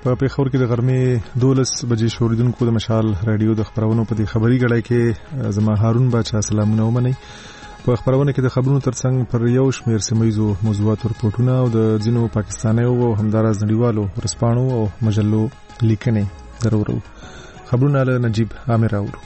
په پیښور کې د غرمې 12 بجې شوریدونکو د مشال رادیو د خبرونو په دې خبري غړای کې زما هارون باچا سلامونه ومني. په خبرونه کې د خبرونو ترڅنګ پر یو شمېر سیمایزو موضوعات رپورټونه او د ځینو پاکستانیو او همدارز نړیوالو ورسپانو او مجلو لیکنې درورو. خبرونه له نجیب عامر اورو.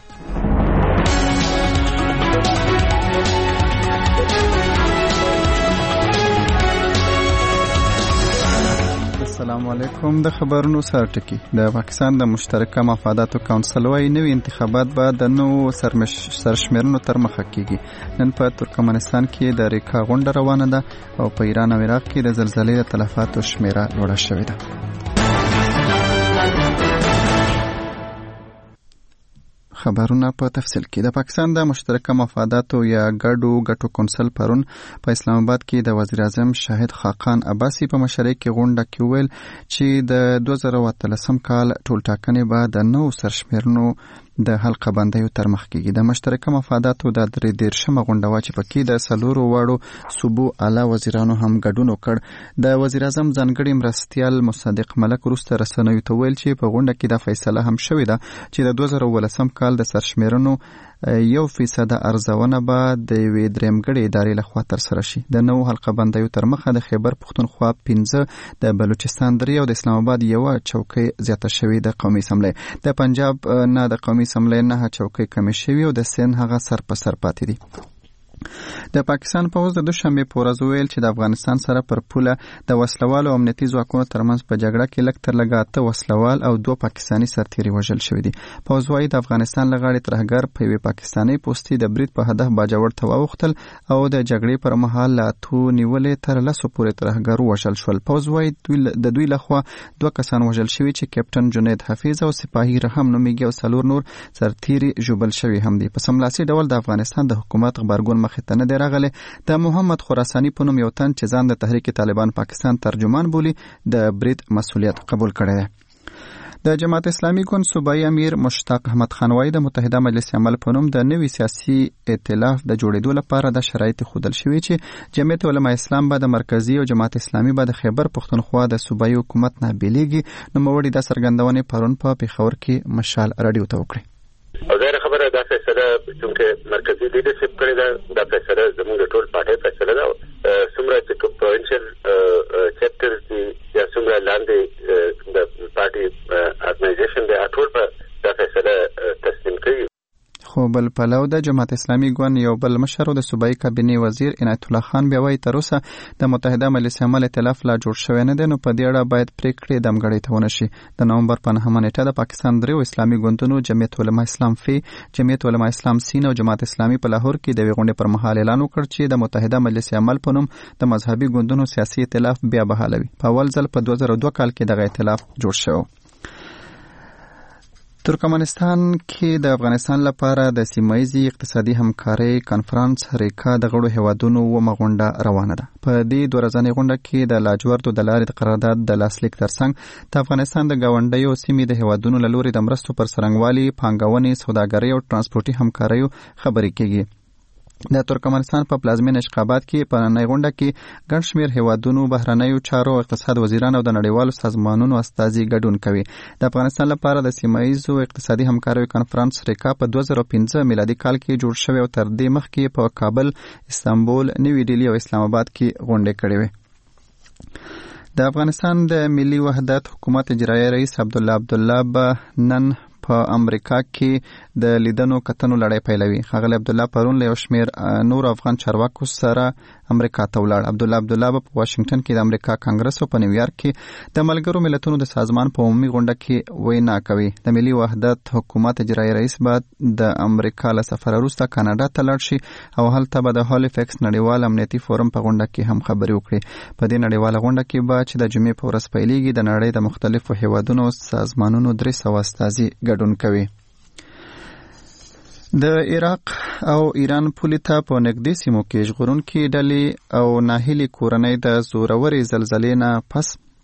السلام علیکم. د خبرونو سرټکی. د پاکستان د مشترکه مفاداتو کونسل وايي نوې انتخابات به د نو سرشمېرنو تر مخه کیږي. نن په ترکمنستان کې د ریکا غونډه روانه ده او په ایران او عراق کې د زلزلې د تلفاتو شمیره لوړه شوې ده. خبرونه په تفصیل کې. د پاکستان د مشترکه مفاداتو یا ګډو کونسل پرون په اسلام آباد کې د وزیر اعظم شاهد خاقان عباسي په مشرۍ کې غونډه کې ویل چې د 2013 کال ټولټاکنې به د نو سرشمېرنو د حلقه بندیو تر مخ کېږي. د مشترکه مفاداتو د 13مه غونډه وا چې پکې د سلورو واړو صوبو اعلی وزیرانو هم ګډون وکړ. د وزیر اعظم ځانګړي مرستیال مصدق ملک وروسته رسنیو ته ویل چې په غونډه کې د فیصله هم شوې ده چې د 2013 کال د سرشمېرنو 1% ارزونه به د یوې درېمګړې ادارې لخوا ترسره شي. د نو حلقه بندیو تر مخه د خیبر پښتونخوا 15، د بلوچستان 3 او د اسلام آباد 1 چوکۍ زیاته شوې د قومي اسمبلی. د پنجاب نه د قومي اسمبلی 9 چوکۍ کمې شوې او د سین هغه سر په سر پاتې دي. د پاکستان پوځ د دوشنبه په ورځ ویل چې د افغانستان سره پر پوله د وسلوالو او امنیتي ځواکونو ترمنځ په جګړه کې لږ تر لږه 8 وسلوال او 2 پاکستاني سرتیري وژل شوي دي. پوځ وايي د افغانستان لغړی ترهګر په یوې پاکستاني پوستي د برید په هدف باجوړ ته واوښتل او د جګړې پر مهال لا 2 نیولې تر 10 پورې ترهګر وژل شول. پوځ وايي د دوی لخوا 2 کسان وژل شوي چې کیپټن جنید حفیظ او سپاهي رحم نومیږي او 4 نور سرتیري ژوبل شوي هم دي. په سملاسي ډول د افغانستان د حکومت خبرګون مخ ته نه دی راغلی. د محمد خراساني په نوم یو تن چې ځان د تحریک طالبان پاکستان ترجمان بولي د برید مسؤلیت قبول کړی دی. د جماعت اسلامي ګوند صوبایي امیر مشتاق احمد خان وايي د متحده مجلس عمل په نوم د نوي سیاسي ائتلاف د جوړېدو لپاره د شرایط خودل شوي چې جمعیت علما اسلام به د مرکزی او جماعت اسلامي به د خیبر پښتونخوا د صوبایي حکومت نه بیلیږي. نو موړي د سرګندونې پرون په پیښور کې مشال رادیو ته وکړي. او ظاهر خبره دا فیصله چې مرکزی لیډرشپ کړی دا فیصله زموږ ټول پارټي فیصله ده. څومره چې پروینشل چپټرز دي یا څومره لاندې د پارټي ارګنایزیشن دی ټول په دا فیصله تسلیم کړي. خو بل پلو د جماعت اسلامي ګوند یو بل مشر د صوبایي کابینې وزیر عنایت الله خان بیا وايي تر اوسه د متحده مجلس عمل ائتلاف لا جوړ شوی نه دی. نو په دې اړه باید پریکړې دمګړې ته ونشي. د نومبر په 9مه نیټه د پاکستان 3 اسلامي ګوندونو جمعیت علما اسلام فی، جمعیت علما اسلام سین او جماعت اسلامي په لاهور کې د غونډې پر مهال اعلان وکړ چې د متحده مجلس عمل په نوم د مذهبي ګوندونو سیاسي ائتلاف بیا بحالوي. په اول ځل په 2002 کال کې دغه ائتلاف جوړ شو. ترکمنستان کې د افغانستان لپاره د سیمایي اقتصادي همکارۍ کانفرنس ریکا د غړو هیوادونو غونډه روانه ده. په دې 2 ورځنۍ غونډه کې د لاجوردو د لارې د قرارداد د لاسلیک ترڅنګ د افغانستان د ګاونډیو سیمې د هیوادونو له لوري د مرستو پر څرنګوالي، پانګونې، سوداګرۍ او ترانسپورتي همکاریو خبرې کېږي. د ترکمنستان په پلازمینه اشخابات کې په نننۍ غونډه کې ګڼ شمېر هیوادونو، بهرنیو چارو او اقتصاد وزیران او د نړیوالو سازمانونو استازي ګډون کوي. د افغانستان لپاره د سیمایي اقتصادي همکاریو کانفرنس ریکا په 2015 میلادي کال کې جوړ شوی او تر دې مخکې په کابل، استانبول، نیوی ډیلی او اسلام آباد کې غونډې کړې وې. د افغانستان د ملي وحدت حکومت اجرایي رئیس عبدالله به نن په امریکا کې د لیدنو کتنو لړۍ پیلوي. ښاغلی عبدالله پرون له یو شمېر نور افغان چارواکو سره امریکا ته ولاړ. عبدالله به په واشنگټن کې د امریکا کانګرس او په نیویارک کې د ملګرو ملتونو د سازمان په عمومي غونډه کې وینا کوي. د ملي وحدت حکومت اجرایي رئیس به د امریکا له سفر وروسته کاناډا ته لاړ شي او هلته به د هالیفیکس نړیوال امنیتي فورم په غونډه کې هم خبرې وکړي. په دې نړیواله غونډه کې به چې د جمعې په ورځ پیلېږي د نړۍ د مختلفو هیوادونو او سازمانونو 300 استازي ګډون کوي. د عراق او ایران پولې ته په نږدې سیمو کې ژغورونکي ډلې او ناهیلې کورنۍ د زورورې زلزلې نه پس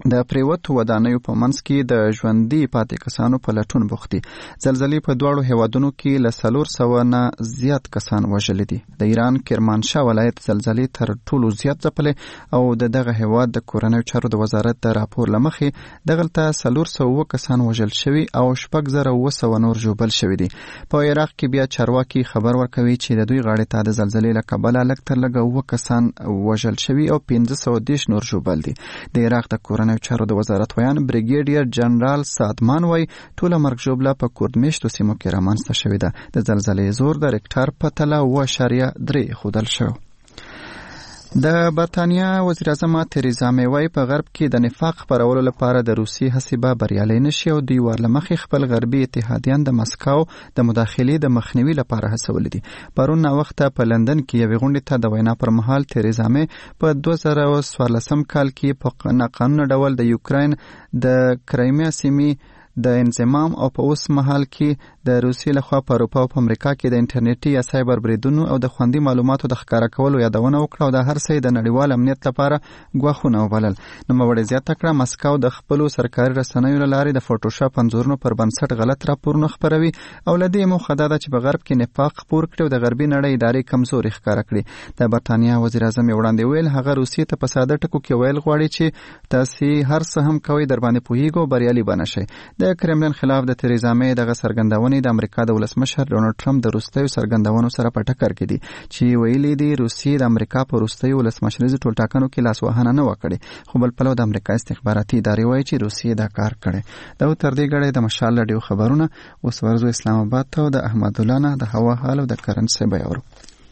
د پریوتو ودانیو په منځ کې د ژوندي پاتې کسانو په لټون بوخت دي. زلزلې په دواړو هیوادونو کې له 400 نه زیات کسان وژلي دي. د ایران کرمانشاه ولایت زلزلې تر ټولو زیات ځپلې او دغه هیواد د کورنیو چارو د وزارت د راپور لمخې دغلته 400 کسان وژل شوي او 6900 نور ژوبل شوي دي. په عراق کې بیا چارواکي خبر ورکوي چې د دوی غاړې ته د زلزلې له کبله لږ تر لږه 9 کسان وژل شوي او 510 نور ژوبل دي. د عراق د کورنیو چارو د وزارت ویان بریګیډیر جنرال سادمان وای ټوله مرګ ژوبله په کوردمشتو سیمو کې رامنځته شوې ده. د زلزلې زور د ریکټر په تله 7.3 ښودل شو. د برتانیا وزیر اعظم تریزا می وای په غرب کې د نفاق خپرولو لپاره د روسي هڅې به بریالۍ نشي او دوی ورلمخې خپل غربي اتحادیان د مسکو د مداخلې د مخنیوي لپاره هڅولې دي. پرون وخت په لندن کې یوې غونډې ته د وینا پر مهال تریزا می په 2014 کال کې په ناقانونه ډول د یوکرين د کرایمیا سیمې د انضمام او په اوس مهال کې د روسیې لخوا په اروپا او په امریکا کې د انټرنیټي یا سایبر بریدونو او د خوندي معلوماتو د ښکارا کولو یادونه وکړه او د هر څه د نړیوال امنیت لپاره ګواښونه وبلل. نوموړي زیاته کړه مسکو د خپلو سرکاري رسنیو له لارې د فوټوشاپ انځورونو پر بنسټ غلط راپورونه خپروي او له دې موخه دا ده چې په غرب کې نفاق خپور کړي او د غربي نړۍ ادارې کمزوري ښکارا کړي. د برتانیا وزیر اعظم وړاندې ویل هغه روسیې ته په ساده ټکو کې ویل غواړي چې تاسو هر څه هم کوي در باندې پوهیږئ بریالي بنشئ. د کرملین خلاف د تریزا می دغه سرګندونې د امریکا د ولسمشر ډونالد ټرمپ د روسیې سرګندونو سره په ټکر کې دي چې ویلي دي روسیې د امریکا په روسیې ولسمشریزو ټولټاکنو کې لاسوهنه نه وکړي خو بل پلو د امریکا استخباراتي ادارې وایي چې روسیې دا کار کړي. دا تر دې غړې د مشال رادیو خبرونه اوس ورزو اسلام آباد ته د احمد الله نه د هوا حال او د کرنسي بیاورو.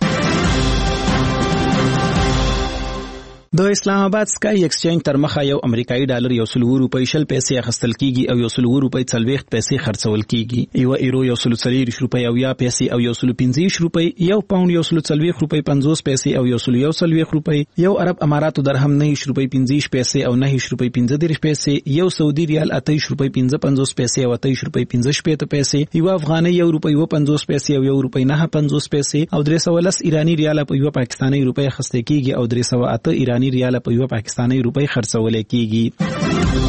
د اسلام آباد سکای ایکسچینج تر مخه یو امریکایي ډالر 100 روپۍ شل پیسې اخیستل کیږي او 100 روپۍ 40 پیسې خرڅول کیږي. یو ایرو 140 روپۍ او یا پیسې او 115 روپۍ، یو پاوند 140 روپۍ 50 پیسې او 140 روپۍ، یو عرب اماراتو درهم 9 روپۍ 15 پیسې او 9 روپۍ 15 پیسې، یو سعودي ریال 28 روپۍ 55 پیسې او 28 روپۍ 15 پیسې، یو افغاني 1 روپۍ 50 پیسې او 1 روپۍ 9.50 پیسې او 310 ایرانی ریال په یو پاکستاني روپۍ اخیستل کیږي او 308 ایرانی ریال په یو پاکستاني روپۍ خرڅول کیږي.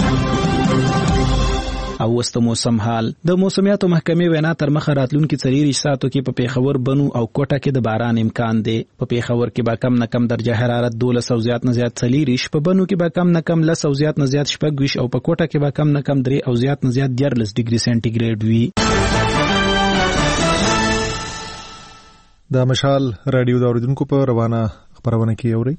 او وسط موسم حال د موسمیاتو محکمې وینا تر مخه راتلونکي 4 ساعتو کې په پیښور بنو او کوټه کې د باران امکان دی. په پیښور کې به کم نه کم درجه حرارت 12 او زیات نه زیات 40، په بنو کې به کم نه کم 10 او زیات نه زیات 26 او په کوټه کې به کم نه کم 3 او زیات نه زیات 14 ډیګري سنټیګریډ وي. د مشال رادیو د اوریدونکو په روانه خبرونه کې اوري.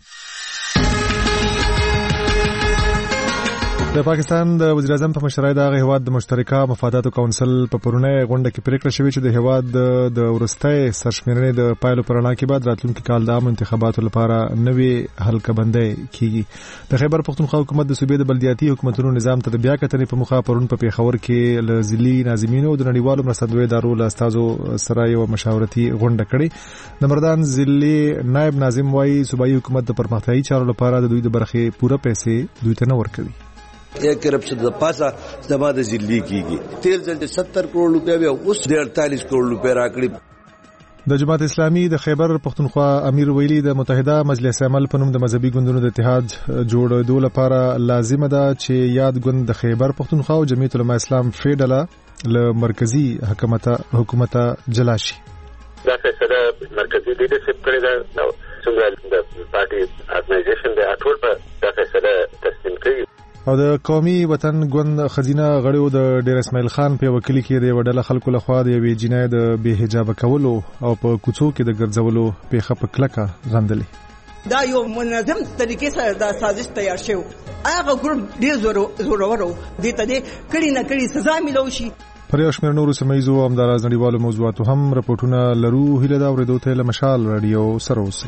د پاکستان د وزیر اعظم په مشرۍ د هیواد د مشترکه مفاداتو کونسل په پرونه غونډه کې پریکړه شوې چې د هیواد د ورستۍ سرشمېرنې د پایلو پرانا کې بعد راتلونکي کال د عام انتخاباتو لپاره نوې حلقه بندي کیږي. د خیبر پختونخوا حکومت د صوبې د بلدیاتي حکومتونو نظام ته د بیا کتنې په مخه پرون په پیښور کې ل ځلي ناظمینو د نړیوالو مرستندوی ادارو له استادو سره یو مشاورتي غونډه کړې. د مردان ضلعي نائب ناظم وايي صوبایي حکومت د پرمختیايي چارو لپاره د دوی د برخې پوره پیسې دوی ته نه ورکوي. एक अरब से पासा जमात जिल्ली की तेल जल्द 70 करोड़ रुपया भी उस 48 करोड़ रुपया राकड़ी. د جماعت اسلامي د خیبر پختونخوا امیر ویلي د متحده مجلس عمل په نوم د مذهبي ګوندونو د اتحاد جوړېدو لپاره لازم ده چې یاد ګوند د خیبر پختونخوا او جمعیت العلماء اسلام فیډل له مرکزی حکومت جلا شي. دا فیصله مرکزی لیډرشپ کړی دا څنګه د پارټي ارګنایزیشن د اټول په دا فیصله تسلیم کړی. او د قومي وطن ګوند خزینه غړیو د ډیر اسماعیل خان په وکیل کې د وډله خلکو لخوا د یوې جنای د بے حجاب کولو او په کوڅو کې د ګرځولو په خپل کلکه غندلې. دا یو منظم طریقې سره دا سازش تیار شو. هغه ګروپ ډیر زورورو دي ته کړي نه کړي سزا ملو شي. پر یو شمېر نورو سیمایزو او همداراز نړیوالو موضوعاتو هم رپورټونه لرو. هیله دا ورېدو ته له مشال رادیو سره اوسئ.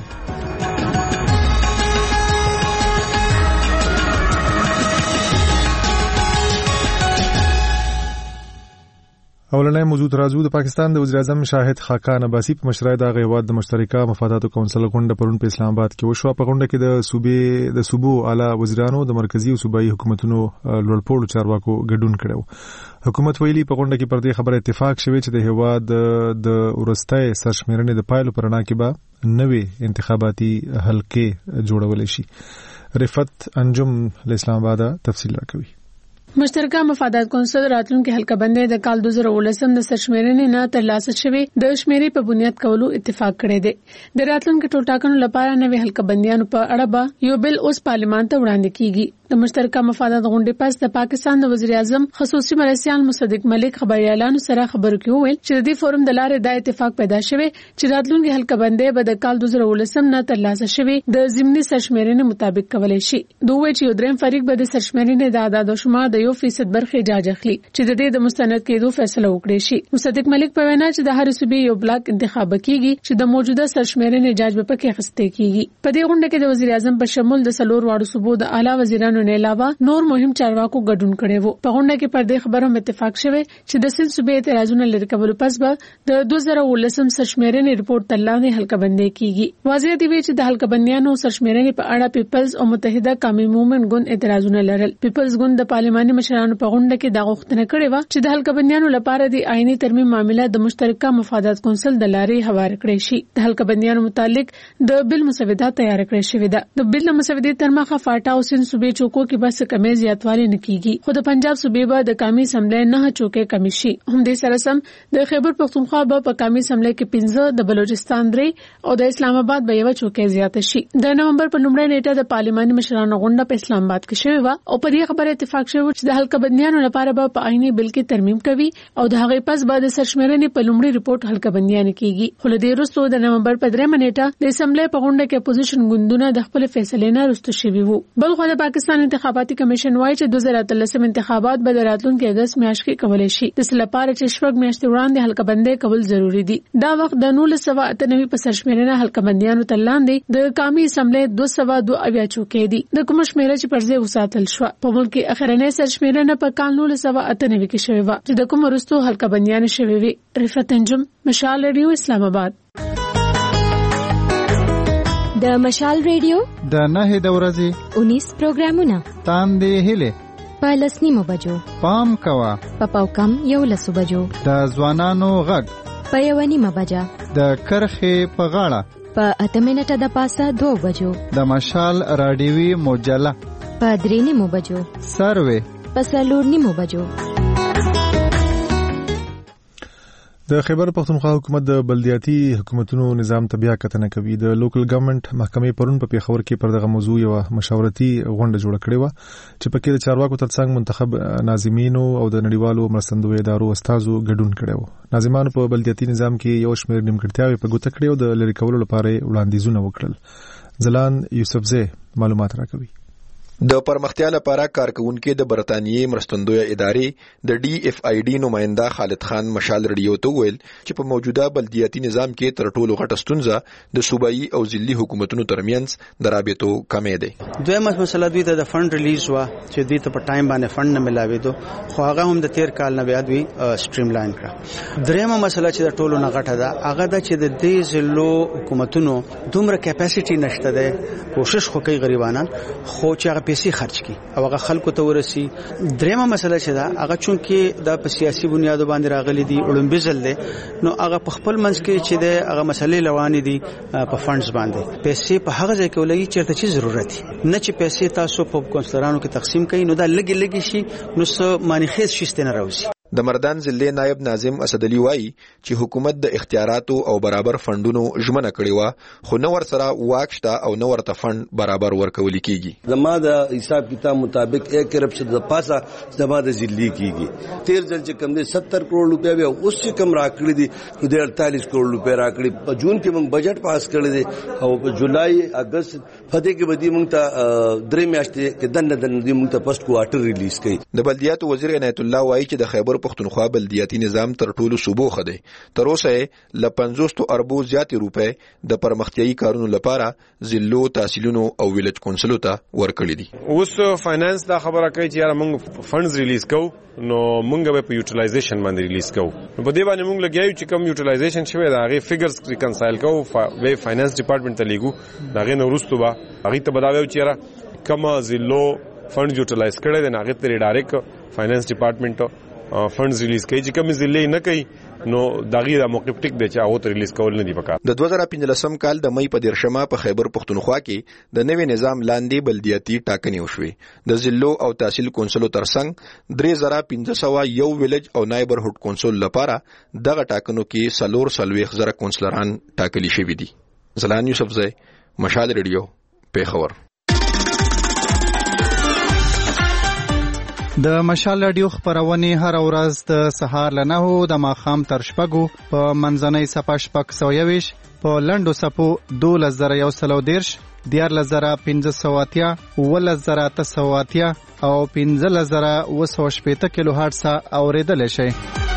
اولنۍ موضوع ترازو د پاکستان د وزیر اعظم شاهد خاقان عباسي په مشرۍ د هیواد د مشترکه مفاداتو کونسل غونډه پرون په اسلام آباد کې وشوه. په غونډه کې د صوبو اعلی وزیرانو د مرکزی او صوبایي حکومتونو لوړپوړو چارواکو ګډون کړو. حکومت ویلي په غونډه کې پر دې خبره اتفاق شوی چې د هیواد د ورستۍ سرشمېرنې د پایلو پرانا کې به نوې انتخاباتي حلقې جوړول شي. رفت انجم له اسلام آباد تفصیل راکوي. مشترکه مفادات کونسل راتلونکو حلقه بندۍ د کال 2019 د سرشمیرنې نه ترلاسه شوی د شمیرې په بنیاد کولو اتفاق کړی دی. د راتلونکو ټولټاکنو لپاره نوې حلقه بندیانو په اړه به یو بل اوس پارلمان ته وړاندې کیږي. د مشترکه مفادات غونډې پس د پاکستان د وزیر اعظم خصوصي مرستیال مصدق ملک خبريالانو سره خبرو کې وویل چې د دې فورم د لارې د اتفاق پیدا شوی چې راتلونکو حلقه بندۍ به د کال 2019 نه ترلاسه شوی د ضمني سرشمیرنې مطابق کولای شي. دوی چې یو دریم فریق به د سرشمیرنې د اعداد او شمار د 1% برخه جاج اخلي چې د دې د مستند کېدو فیصله وکړي شي. مصدق ملک په وینا چې د هر صوبې یو بلاک انتخاب کیږي چې د موجوده سرشمیرنې جاج به پکې اخیسته کیږي. په دې غونډه کې د وزیر اعظم په شمول د سلور واړو صوبو د اعلی وزیرانو نه علاوه نور مهم چارواکو ګډون کړي وو. په غونډه کې پر دې خبرو اتفاق شوه چې د سند صوبې اعتراضونه لري کول پس به د 2019 سرشمیرنې ریپورت ترلاندې حلقه بندۍ کیږي. واضح دی چې د حلقه بندیانو سرشمیرنې په اړه پیپلز او متحده قومي موومېنټ ګوند اعتراضونه لرل. پیپلز ګوند د پارلماني مشرانو په غونډه کې دا غوښتنه کړې و چې د حلقه بندیانو لپاره د آئینی ترمیم معاملې د مشترکه مفادات کونسل د لارې حواله کړې شي. د حلقه بندیانو متعلق د بل مسوده تیار کړې شوې ده. د بل مسودې تر مخه فاټا او سند صوبې چوکو کې بس کمی زیاتوالی نه کیږي، خو د پنجاب صوبې به د قومي اسمبلی 9 چوکې کمی شي. هم دې سره سم د خیبر پختونخوا به په قومي اسمبلی کې 15، د بلوچستان 3 او د اسلام آباد به 1 چوکې زیات شي. د نومبر په لومړۍ نیټه د پارلماني مشرانو غونډه په اسلام آباد کې شوې و او په دې خبره اتفاق شوی چې د حلقه بندیانو لپاره به په آئینی بل کې ترمیم کوي او د هغې پس به د سرشمیرنې په لومړي ریپورت حلقه بندیان کیږي. خو له دې وروسته د نومبر په 3 نیټه د اسمبلی په غونډه کې اپوزیشن ګوندونه د خپل فیصلې نه رسته شوي وو. بل خو د پاکستان انتخاباتي کمیشن وايي چې 2013 انتخابات به د راتلونکي اگست میاشت کې کولای شي. د لپاره چې شپږ میاشتې وړاندې حلقه بندۍ کول ضروری دي. دا وخت د 1998 په سرشمیرنه حلقه بندیانو ته لاندې د قومي اسمبلی 202 چوکۍ دي. د کوم شمیره چې پر ځای وساتل شو په ملک کې اخرنۍ سرشمیرنه په کال 1998 کې شوې و چې د کوم وروسته حلقه بندیان شوې وي. رفت انجم، مشال ریډیو، اسلام آباد. د مشال ریډیو د 9 د ورځې 19 پروګرامونه تاندې هله په 10 بجو پام کوا په پاوکم 11 بجو د ځوانانو غږ په 1 بجا د کرخې په غاړه په 8 منټه د پاسه 2 بجو د مشال رادیوي مجله په 3 بجو سروي په 4 بجو. د خیبر پختونخوا حکومت د بلدیاتي حکومتونو نظام ته بیا کتنه کوي. د لوکل ګورنمنت محکمې پرون په پیښور کې پر دغه موضوع یو مشاورتي غونډه جوړه کړې و چې پکې د چارواکو ترڅنګ منتخب ناظمینو او د نړیوالو مرستندوی ادارو استادو ګډون کړي وو. ناظمانو په بلدیاتي نظام کې یو شمېر نیمګړتیاوې په ګوته کړې او د لری کولو لپاره وړاندیزونه وکړل. زلان یوسفزی معلومات راکوي. د پرمختیا لپاره کارکونکو د برتانیې مرستندوی ادارې د ډي اف آی ډي نماینده خالد خان مشال رډیو ته ویل چې په موجوده بلدیاتي نظام کې تر ټولو غټه ستونزه د صوبایي او ضلعي حکومتونو ترمنځ د رابطو کمې ده. دویمه مسله دوی ته د فند ریلیز وا چې دوی ته په ټایم باندې فند نه ملاوېدو، خو هغه هم د 13 کال نه بیا دوی سټریم لاین کړه. دریمه مسله چې د ټولو نه غټه ده هغه د چې د دې ضلعو حکومتونو دومره کیپاسټي نشته ده، کوشش خو کوي غریبانان خو چې پیسې خرج کی او هغه خلکو ته ورسي. دریمه مسله چې دا هغه چونکې د په سیاسي بنیاد باندې راغلي دي اولمبي ځل ده نو هغه په خپل منځ کې چې ده هغه مسلې لوانې دي په فندز باندې پیسې په هغه ځای کې ولګي چیرته چې ضرورت نه چې پیسې تاسو په کونسلرانو کې تقسیم کړئ نو دا لګي شي نو څه معنی خیز شي نه راوځي. د مردان ضلع نائب ناظم اسد علي وایي چې حکومت د اختیاراتو او برابر فندونو ژمنه کړې و خو نو ور سره واکشته او نو ورته فند برابر ورکول کیږي. زما د حساب کتاب مطابق 1 ارب سے د پاسه زما د ضلع کیږي 13 ځل چې کم دي 70 کروڑ روپیا به اوس چې کم راکړي دي د 48 کروڑ روپیا راکړي. په جون کې موږ بجټ پاس کړی دی او په جولای اگست فدې کې بدی موږ ته 3 میاشتې کې دنه دې موږ ته پست کوارټر ریلیز کړي. د بلدیاتو وزیر عنایت الله وایي چې د خیبر پختونخوا بلدیاتي نظام تر ټولو صوبو خده تر اوسه ل 50 اربو زیات روپے د پرمختیايي کارونو لپاره ضلعو تحصیلونو او ویلج کونسلو ته ورکړي دي. اوس فاینانس دا خبره کوي چې یاره موږ فندز ریلیز کوو نو موږ به په یوټیلایزیشن باندې ریلیز کوو. په دې باندې موږ لګیایو چې کوم یوټیلایزیشن شوی دا هغه فګرز ریکنسایل کوو به فاینانس ډپارټمنټ ته لیګو دا غي نو ورستو با هغه ته بداوي چې یاره کوم ضلعو فند یوټیلایز کړي دا هغه ته ډایرکټ فاینانس ډپارټمنټ فندز ریلیز کوي چې کوم ضلع نه کوي نو دغه د موقف ټیک د چا او ته ریلیز کول نه دی پکار. د 2015 کال د مې په 13 په خیبر پختونخوا کې د نوې نظام لاندې بلدیاتي ټاکنې وشوې. د ضلعو او تحصیل کونسلو ترڅنګ 3501 ویلج او نایبرهوډ کونسل لپاره دغه ټاکنو کې 440 کونسلران ټاکلي شوي دي. زلان یوسفزئی، مشال ریډیو، پیښور. د مشال رادیو خبرونه هر ورځ د سهار له 9 د ماښام تر 6 په منځنۍ صفه 621 په لندو صفو 2110 14580 11880 او 15980 کیلو هرتز اوریدل شي.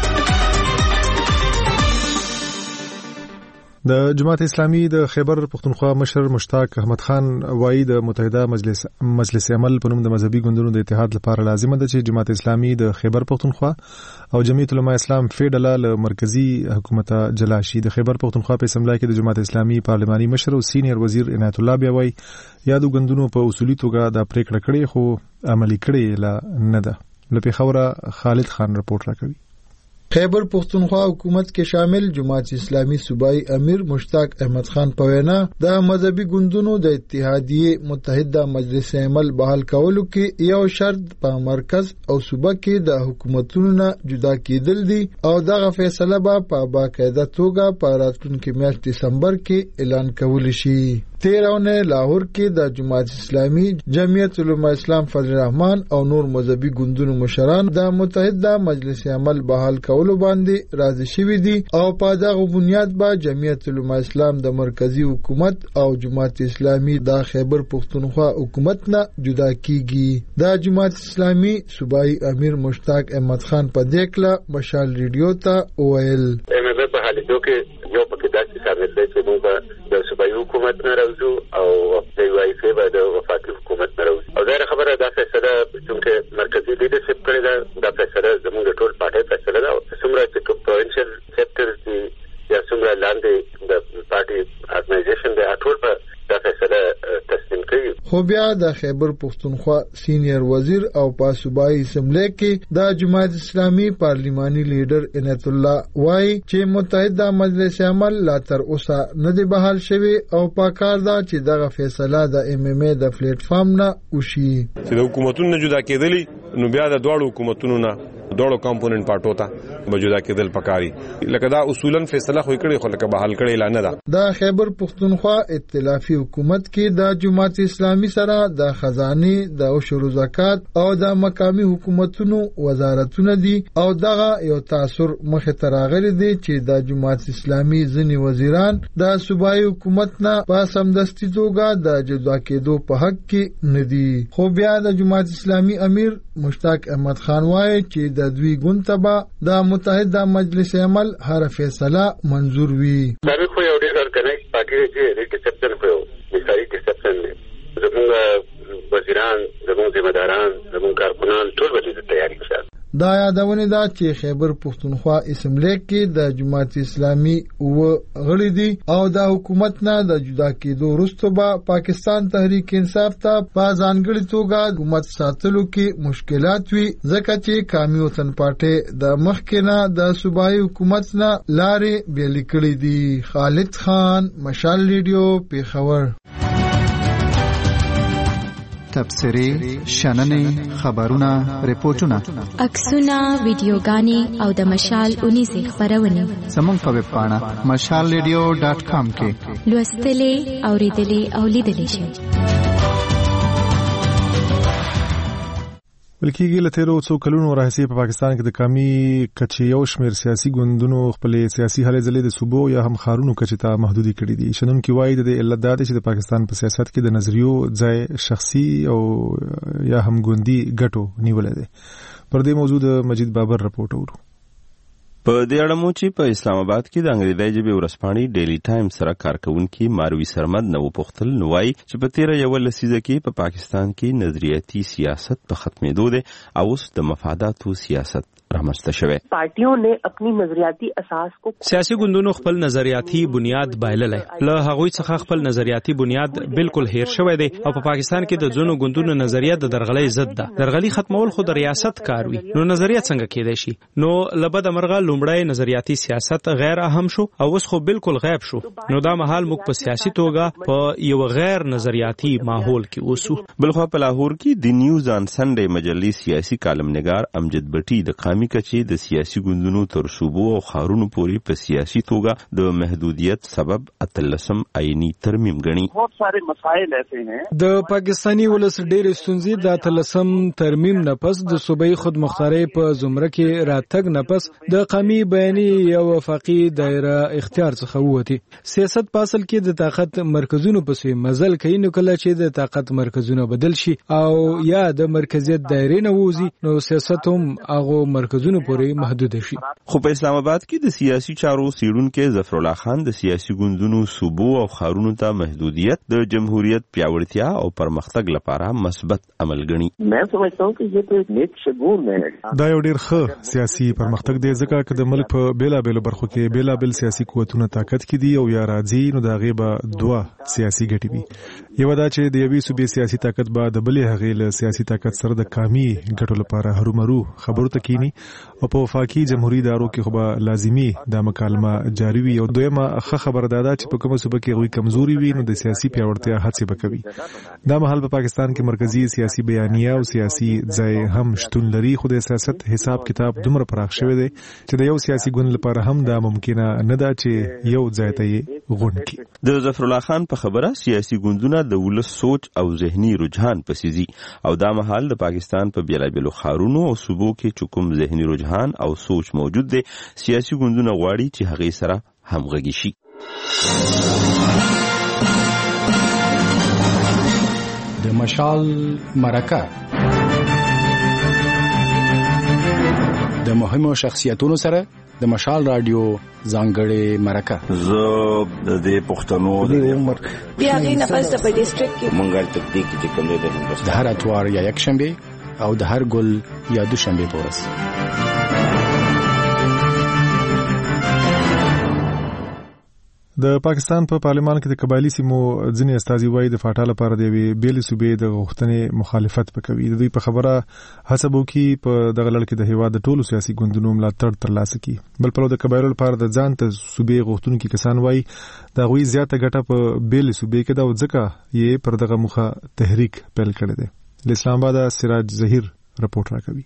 د جماعت اسلامي د خیبر پختونخوا مشر مشتاق احمد خان وایي د متحده مجلس عمل په نوم د مذهبي ګوندونو د اتحاد لپاره لازمه ده چې جماعت اسلامي د خیبر پختونخوا او جمعیت علماء اسلام فیډله له مرکزی حکومت جلا شي. د خیبر پختونخوا په اسمبلی کې د جماعت اسلامي پارلماني مشر او سینیئر وزیر عنایت الله بیا وایي یادو ګوندونو په اصولي توګه د پریکړه کړې خو عملي کړې لا نه ده. له پیښوره خالد خان رپورټ راکوي. خیبر پختونخوا حکومت کې شامل جماعت اسلامي صوبایي امیر مشتاق احمد خان په وینا د مذهبي ګوندونو د اتحادیه متحده مجلس عمل بحال کولو کې یو شرط په مرکز او صوبه کې د حکومتونو نه جدا کېدل دي او دغه فیصله به په باقاعده توګه په راتلونکي میاشت دسمبر کې اعلان کول شي. 13 لاهور کې د جماعت اسلامي جمعیت علماء اسلام فضل الرحمن او نور مذهبي ګوندونو مشران د متحده مجلس عمل بحال کولو باندې راضي شوي دي او په دغه بنیاد به جمعیت علماء اسلام د مرکزی حکومت او جماعت اسلامي د خیبر پختونخوا حکومت نه جدا کیږي. د جماعت اسلامي صوبایي امیر مشتاق احمد خان په دکله مشال ریډیو ته ویل په حالتو کې یو پکې داسې شامل دی چې موږ د صوبایي حکومت نه راوځو او د وایفي به د وفاقي حکومت نه راوځو او دا خبره دا فیصله چې مرکزی لیډرشپ کړی دا فیصله زموږ ټول پارټي فیصله ده. څومره چې پروینشل سیکټرز دي یا څومره لاندې د پارټي ارګنایزیشن دی ټول په دا فیصله تسلیم کړي. خو بیا د خیبر پختونخوا سینیئر وزیر او په صوبایي اسمبلی کې د جماعت اسلامي پارلماني لیډر عنایت الله وایي چې متحده مجلس عمل لا تر اوسه نه دی بحال شوی او په کار ده چې دغه فیصله د ام ام ای د پلیټ فارم نه وشي. چې د حکومتونو نه جدا کېدلی نو بیا د دوړو حکومتونو نه دوړو کمپوننت پارټو ته موجوده کېدل پکاري لکه دا اصولا فیصله خو کړي خو لکه بحال کړي لا نه ده. د خیبر پختونخوا ائتلافي حکومت کې د جماعت اسلامي سره د خزانه د عشر زکات او د مقامی حکومتونو وزارتونه دي او دغه یو تاثر مخه تراغلي دي چې د جماعت اسلامي ځنی وزیران د صوبایي حکومت نه په سمدستي توګه د جدا کېدو په حق کې ندي. خو بیا د جماعت اسلامي امیر مشتاق احمد خان وایي چې د دوی ګوندتبا د متحده مجلس عمل هر فیصله منظور وي. دا خو یو ډیر ارګنایز پارټي چې ریسپشن خو مثالي ریسپشن دی. زموږ وزیران، زموږ ذمہ داران، زموږ کارکونان ټول به د تیاری ښه. دا یادونه ده چې خیبر پختونخوا اسمبلی کې د جماعت اسلامي غړي دي او د حکومت نه د جدا کېدو وروسته به پاکستان تحریک انصاف ته په ځانګړي توګه حکومت ساتلو کې مشکلات وي ځکه چې قومي وطن پارټي د مخکنه د صوبایي حکومت نه لارې بیل کړې دي. خالد خان، مشال ریډیو، پیښور. تبصرې، شننې، خبرونه، ریپورتونه، عکسونه، ویډیوګانې او د مشال اونیزه خبرونه زموږ په ویب پاڼه mashalradio.com کې لوستلې، اوریدلې او لیدلې شئ. بلکې لته څو کلونو راهیسې په پاکستان کې د قومي کچې یو شمېر سیاسي ګوندونو خپل سیاسي هلې ځلې د صوبو یا هم خارونو کچې ته محدودي کړې دي. شنونکي وایي د علت دا ده چې د پاکستان په سیاست کې د نظریو ځای شخصي او یا هم ګوندي ګټو نیولې ده. پر دې موضوع د مجید بابر رپورټ اورو. په دې اړه مو چې په اسلام آباد کې د انګریزي ژبې ورځپاڼې ډیلی ټایم سره کارکونکي ماروي سرمد نو پختل نو وايي چې په 13 لسیزه کې په پاکستان کې نظریاتي سیاست په ختمېدو دي او اوس د مفاداتو سیاست رامنځته شوی. پارټیوں نے اپنی نظریاتی اساس کو سیاسي ګوندونو خپل نظریاتي بنیاد بایللی. له هغوی څخه خپل نظریاتي بنیاد بالکل هیر شوی دی او په پاکستان کې د ځینو ګوندونو نظریه د درغلۍ ضد ده. درغلي ختمول خو د ریاست کار وي. نو نظریه څنګه کېدای شي؟ نو لبد مرغه لومړی نظریاتي سیاست غیر اهم شو او اوس خو بالکل غیب شو. نو دا مهال موږ په سیاسي توګه په یو غیر نظریاتي ماحول کې اوسو. بلخو په لاهور کې د نیوز آن سنډے مجلې سیاسي کالمنګار امجد بټي د قامي کچې د سیاسي ګوندونو تر صوبو او خارونو پورې په سیاسي توګه د محدودیت سبب اتلسم آئینی ترمیم غني. بہت سارے مسائل ایسے ہیں. د پاکستانی ولس ډېر ستونزې د اتلسم ترمیم نه پس د صوبایي خودمختارۍ په زمره کې راتګ نه پس د قومي بیاني یو وفاقي دایره اختیار څخه ووتی. سیاست په اصل کې د طاقت مرکزونو پسې مزل کوي. نو کله چې د طاقت مرکزونه بدل شي او یا د مرکزیت دایره نه ووزي نو سیاست هم هغه مرکزونو پورې محدود شي. خو په اسلام آباد کې د سیاسي چارو سیړونکو ظفر الله خان د سیاسي ګوندونو صوبو او خارونو ته محدودیت د جمهوریت پیاوړتیا او پرمختګ لپاره مثبت عمل ګڼي. دا یو ډیر ښه سیاسي پرمختګ دی ځکه چې د ملک په بیلابېلو برخو کې بیلابېل سیاسي قوتونه طاقت کې دي او یا راځي نو دا غیبه دوه سیاسي ګټې وي. یو دا چې د یوې صوبې سیاسي طاقت به د بلې هغې له سیاسي طاقت سره د قومي ګټو لپاره هرومرو خبرو ته کینی او په وفاقي جمهوریت ادارو کې خو به لازمي د مکالمه جاری وي. او دویمه ښه خبره ده چې په کومه صوبه کې غوي کمزوري وي نو د سیاسي پیاوړتیا هڅې وکوي. دا مهال په پاکستان کې مرکزی سیاسي بیانیه او سیاسي ځای هم شتون لري. خو د سیاست حساب کتاب دومره پراخ شوی دی چې د یو سیاسي ګوند لپاره هم دا ممکنه نه ده چې یو ځای ته یې غونډ کړي. د ظفر الله خان په خبره سیاسي ګوندونه د ولس سوچ او ذهني رجحان پسې ځي او دا مهال د پاکستان په بیلابېلو خارونو او صوبو کې کوم ذهني رجحان او سوچ موجود دی سیاسي ګوندونه غواړي چې هغې سره همغږي شي. د مشال مرکه د مهمو شخصیتونو سره د مشال رادیو ځانګړې مرکه. زه د دې پښتنو د عمر بیا غي نفس د ډیسټریکټ کې مونږه تکتیک چې کوم دی د هر اتوار یا یک شنبه او د هر ګل یا دوشنبه پورس. د پاکستان په پارلمان کې د قبایلی سیمو ځینې استازي وایي د فاټا لپاره د بیلې صوبې د غوښتنې مخالفت وکوي. د دوی په خبره هڅه وکړي په دغه لړ کې د هیواد د ټولو سیاسي ګوندونو ملاتړ ترلاسه کړي. بل په د قبایلو لپاره د ځان ته صوبې غوښتونکي کسان وایي دا غوي زیاته ګټه په بیلې صوبې کې دا ځکه یې پر دغه مخه تحریک پیل کړی دی. اسلام آباد سراج ظهیر رپورټ راکوي.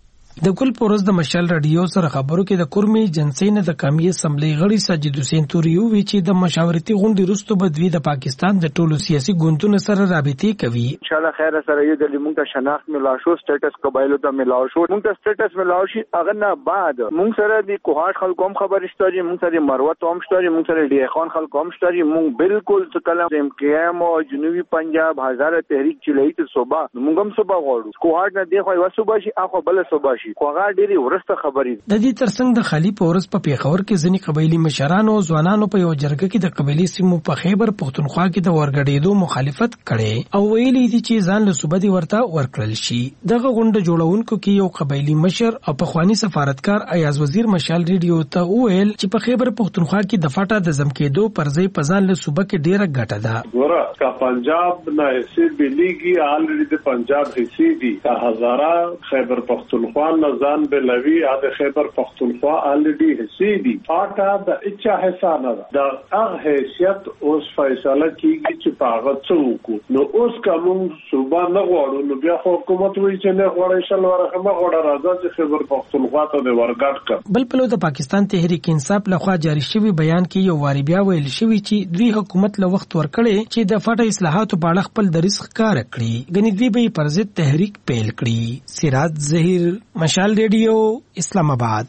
د ګل پورز د مشال رادیو سره خبرو کې د کورمي جنسي نه د قومي اسمبلی غړي ساجد حسین توري وی چې د مشاورتي غونډې وروسته بدوي د پاکستان د ټولو سیاسي ګوندونو سره رابطې کوي. ان شاء الله خیر سره یو د موږ ته شناخت ملاو شو سټیټس قبایلو ته ملاو شو موږ ته سټیټس ملاو شي اغه نه بعد موږ سره د کوهاټ خلکو هم خبر شته موږ سره مروت هم شته موږ سره ډی خان خلکو هم شته موږ بالکل کلم ایم کی ایم او جنوبي پنجاب هزار تحریک چلایي ته صوبه موږ هم صوبه غواړو کوهاټ نه دی خو یو صوبه شي اخو بل صوبه شي کوغه ډيري ورسته خبرې. د دې ترڅنګ د خالی پورس په پیښور کې ځینې قبایلی مشرانو او ځوانانو په یو جرګه کې د قبایلی سیمو په خیبر پښتونخوا کې د ورګډېدو مخالفت کړي او ویلي دي چې ځان له صوبې ورته ورکړل شي. دغه غونډه جوړونکو کې یو قبایلی مشر او پخوانی سفارتکار ایاز وزیر مشال ریډیو ته وویل چې په خیبر پښتونخوا کې د فاټا د زمکېدو پرځای په ځان له صوبې کې ډیره ګټه ده. ورا کا پنجاب نه حصے بلیږي الریډي د پنجاب حصے دي کا هزاره خیبر پښتونخوا نه ځان به لوي د خیبر پښتونخوا الریډي حصے دي. فاټا د اچا حصہ نه ده د هغه حیثیت اوس فیصله کیږي چې پاغه څوک نو اوس کوم صوبه نه غواړو نو بیا حکومت وایي چې نه غواړي شل ورخه غوړه راځي چې خیبر پښتونخوا ته د ورګټ کړ. بل په د پاکستان تحریک انصاف لخوا جاری شوی بیان کې یو واری بیا ویل شوی چې دوی حکومت له وخت ورکړي چې د فاټا اصلاحاتو په اړه خپل د رزق کار کړي غنی دوی به پر ضد تحریک پیل کړي. سراج ظهیر مشال ریډیو اسلام آباد.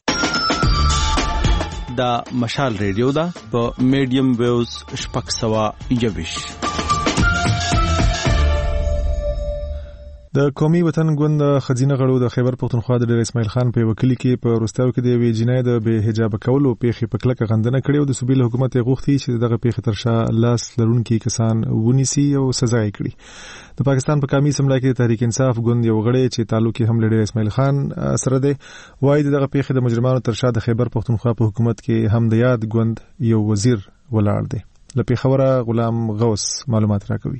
دا مشال ریډیو دا په میډیم ویوز شپږ سوه 21. د قومي وطن ګوند خزینه غړو د خیبر پښتونخوا د ډیر اسماعیل خان په وکیل کې په وروستیو کې د وی جنای د به حجاب کولو پیښې په کلکه غندنه کړې او د صوبې حکومت غوښتي چې دغه پیښې تر شا لاس لرونکي کسان ونیسي او سزا یې کړي. د پاکستان په قومي اسمبلی کې تحریک انصاف ګوند یو غړی چې تعلق هم له ډیر اسماعیل خان سره دی وایي دغه پیښې د مجرمانو تر شا د خیبر پښتونخوا په حکومت کې هم د یاد ګوند یو وزیر ولاړ دی. له پیښوره غلام غوث معلومات راکوي.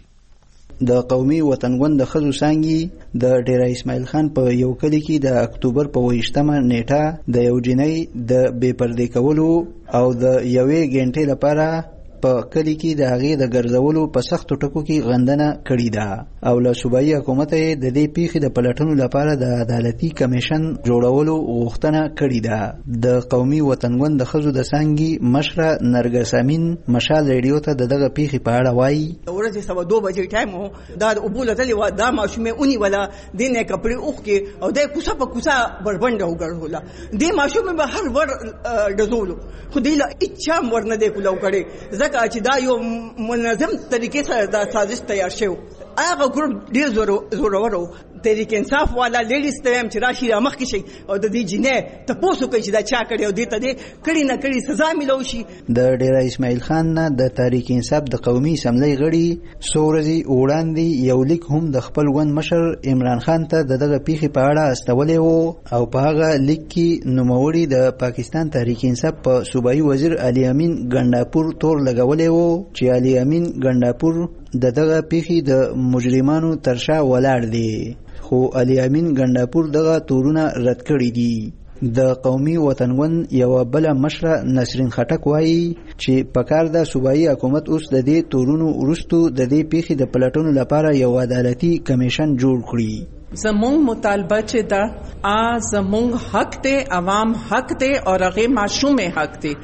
د قومي وطن ګوند د خزو سانګي د ډیر اسماعیل خان په یو کلی کې د اکتوبر په 28مه نیټه د یو جنۍ د بې پردې کولو او د یوې غنټې لپاره په کلی کې د هغې د ګرځولو په سختو ټکو کې غندنه کړې ده او له صوبایي حکومت یې د دې پیښې د پلټنو لپاره د عدالتي کمیشن جوړولو غوښتنه کړې ده. د قومي وطن ګوند د ښځو د څانګې مشره نرګس امین مشال ریډیو ته د دغه پیښې په اړه وایي. ورځې 2:15 بجې ټایم و دا د اوبو لتلې وه دا ماشومې ونیوله دې نه یې کپړې اوښکې او دی کوڅه په کوڅه بربنډه وګرځوله دې ماشومې به هر ور ډزولو خو دې له هېڅ چا هم ورنه دی کولاو کړی ځکه چې دا یو منظم طریقې سره دا سازش تیار شوی. هغه ګروپ ډېر زورور و تحریک انصاف والا لیډیز ته هم چې راشي رامخکې شي او د دې جنۍ تپوس وکړي چې دا چا کړی او دې ته دې کړي نه کړي سزا میلو شي. د ډیر اسماعیل خان نه د تحریک انصاف د قومي اسمبلی غړي څو ورځې وړاندې یو لیک هم د خپل ګوند مشر عمران خان ته د دغه پیښې په اړه استولی و او په هغه لیک کې نوموړي د پاکستان تحریک انصاف په صوبایي وزیر علي امین ګنډاپور تور لګولی و چې علي امین ګنډاپور د دغه پیښې د مجرمانو تر شا ولاړ دی خو علي امین ګنډاپور دغه تورونه رد کړي دي. د قومي وطن ګوند یو بل مشره نسرین خټک وایي چې پکار د صوبایي حکومت اوس د دې تورونو وروستو د دې پیښې د پلټنو لپاره یو عدالتي کمیشن جوړ کړي. زمونږ مطالبه چې دا زمونږ حق دی عوام حق دی او هغه معصوم حق دی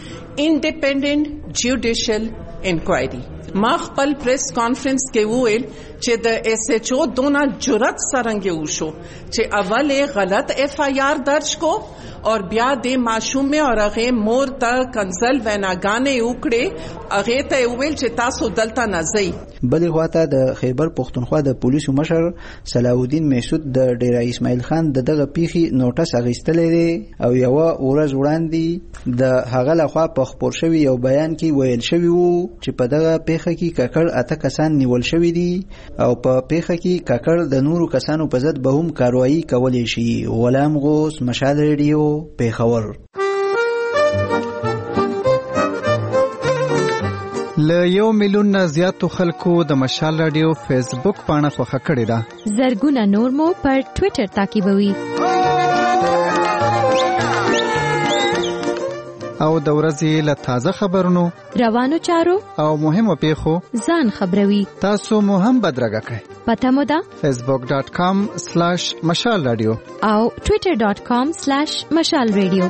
انډیپندنٹ جوډیشل انکوائری. ما خپل پریس کانفرنس کې وویل چې د ایس ایچ او دونه جرأت سرنګ وشو چې اول غلط ایف آئی آر درج کو اور بیا د معصوم اور هغه مور ته کنسل ویناګانې وکړي هغه ته ویل چې تاسو دلته نه ځئ. بلې خواته د خیبر پښتونخوا د پولیسو مشر صلاح الدین مسعود د ډیر اسماعیل خان دغه پیښې نوټس اخیستلې دی او یو ورځ وړاندې د هغه لخوا په خبر شوی یو بیان کې ویل شوی وو چې په دغه پیښه کې ککړ اته کسان نیول شوی دي او په پیښه کې ککړ د نورو کسانو په ضد به هم کاروایی کولی شي. غلام غوث مشال ریډیو پیښور. له 1 میلیون نه زیاتو خلکو د مشال رادیو فیسبوک پاڼه خوښه کړې ده. زرګونه نور مو پر ټوئیټر تعقیبوي او د ورځې له تازه خبرونو روانو چارو او مهمو پیښو ځان خبروي. تاسو مو هم بدرګه کړئ. پته مو ده facebook.com/مشال رادیو او twitter.com/مشال رادیو.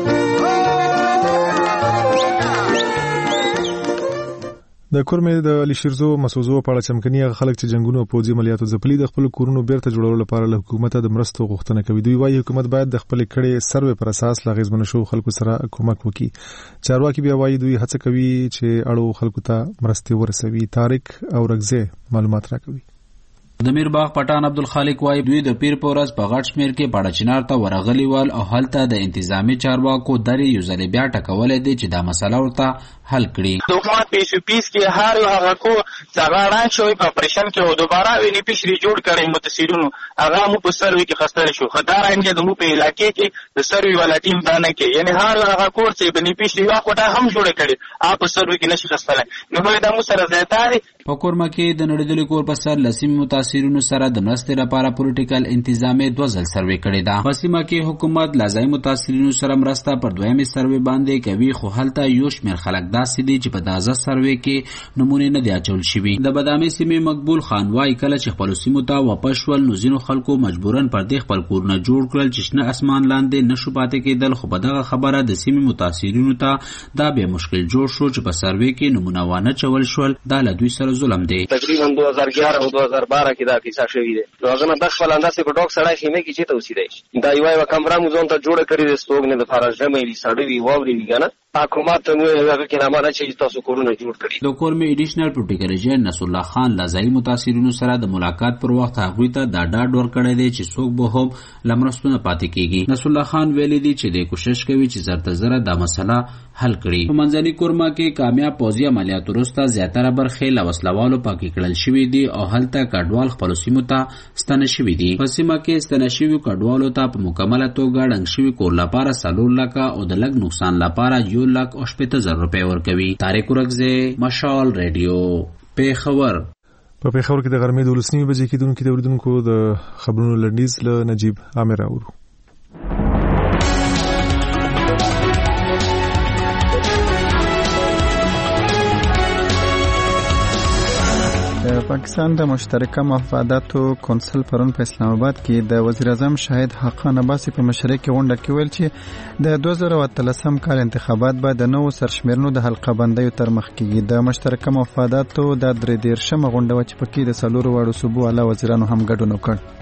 د کورمې د علي شیرزو مسوزو په اړه چمکني خلک چې جنگونو او پوځي عملیاتو ځپلي د خپل کورونو بیرته جوړولو لپاره له حکومت د مرستو غوښتنه کوي. دوی وايي حکومت باید د خپل کړي سروې پر اساس لا غیزمن شو خلکو سره کومک وکړي. چارواکي بیا وايي دوی هڅه کوي چې اړو خلکو ته مرستې ورسوي. طارق او رغزه معلومات راکوي. د میرباغ پټان عبدالخالق وای دوی د پیر پورز په غټ شمیر کې پاړه چنار ته ورغلی ول او هلته د انتظامی چارواکو درې یو ځل بیا ټکولې دي چې دا مسله ورته حل کړي. حکومت پیس کې هر یو هغه کو ځاګړان شوی په پرېشن کې او دوباره ویني پیشري جوړ کړي متسیرونو هغه مو په سروي کې خستل شو خدارانګه د مو په علاقې کې د سروي والا ټیم دانه کې یعنی هر هغه کور چې بني پیشري واخوټه هم جوړ کړي اپ په سروي کې نشي خستل نو دا مو سره زیاتاري په کورما کې د نړیدلې کور په سر لسیم متاثرینو سره د مرستې لپاره پولیټیکل انتظامی 2 ځل سروي کړی دا. په سیمه کې حکومت لازمي متاثرینو سره مرسته پر دویمه سروي باندې کوي خو هلته یو شمېر خلک داسې دي چې په دازه سروي کې نمونه نه دی اچول شوی. د بادامي سیمې مقبول خان وايي کله چې خپل سیمو ته واپس ول نو ځینو خلکو مجبورن پر دې خپل کورونه جوړ کړل چې شنه اسمان لاندې نشو پاتې کېدل خو په دغه خبره د سیمې متاثرینو ته دا به مشکل جوړ شو چې په سروي کې نمونه وانه چول شول دا له دوی سره ظلم دی. تقریبا 2011 او 2012 کې دا کیسه شوې ده. نو هغه د خپل انداسې په ډوک سړی خیمه کې چې توسیدای دا یو کمره مو ځون ته جوړ کړی د ستوګنه د فارجه مې سړی وی ووري ویګنه حکومت مو هغه کې نامه نه چې تاسو کورونه جوړ کړي. د کورمي ایډیشنل پروټیکل ایجنټ نصر الله خان لازمي متاثرینو سره د ملاقات پر وخت هغوی ته دا ډاډ ورکړی دی چې څوک به هم لمرستونه پاتې کیږي. نصر الله خان ویلي دی چې د کوشش کوي چې زرته زره دا مسله حل کړي. په منځني کورما کې کامیاب پوځي عملیات وروسته زیاتره برخې له وسلوالو پاکې کړل شوي دي او هلته کډوال خپلو سیمو ته ستنه شوي دي. په سیمه کې ستنه شوي کډوالو ته په مکمله توګه ړنګ شوي کور لپاره 4 لکه او د لږ نقصان لپاره 1,80,000 روپۍ ورکوي. طارق ورکزی، مشال ریډیو، پیښور. په پیښور کې د غرمې 12 بجې کېدونکو د اوریدونکو د خبرونو لنډیز له نجیب عامر اورو. د پاکستان د مشترکه مفاداتو کونسل پرون په اسلام آباد کې د وزیر اعظم شاهد حقان عباسي په مشرۍ کې غونډه کې ویل چې د 2013 کال انتخابات به د نوو سرشمیرنو د حلقه بندیو تر مخ کېږي. د مشترکه مفاداتو د 33مه غونډه چې پکې د 4 واړو صوبو اعلی وزیرانو هم ګډون وکړ.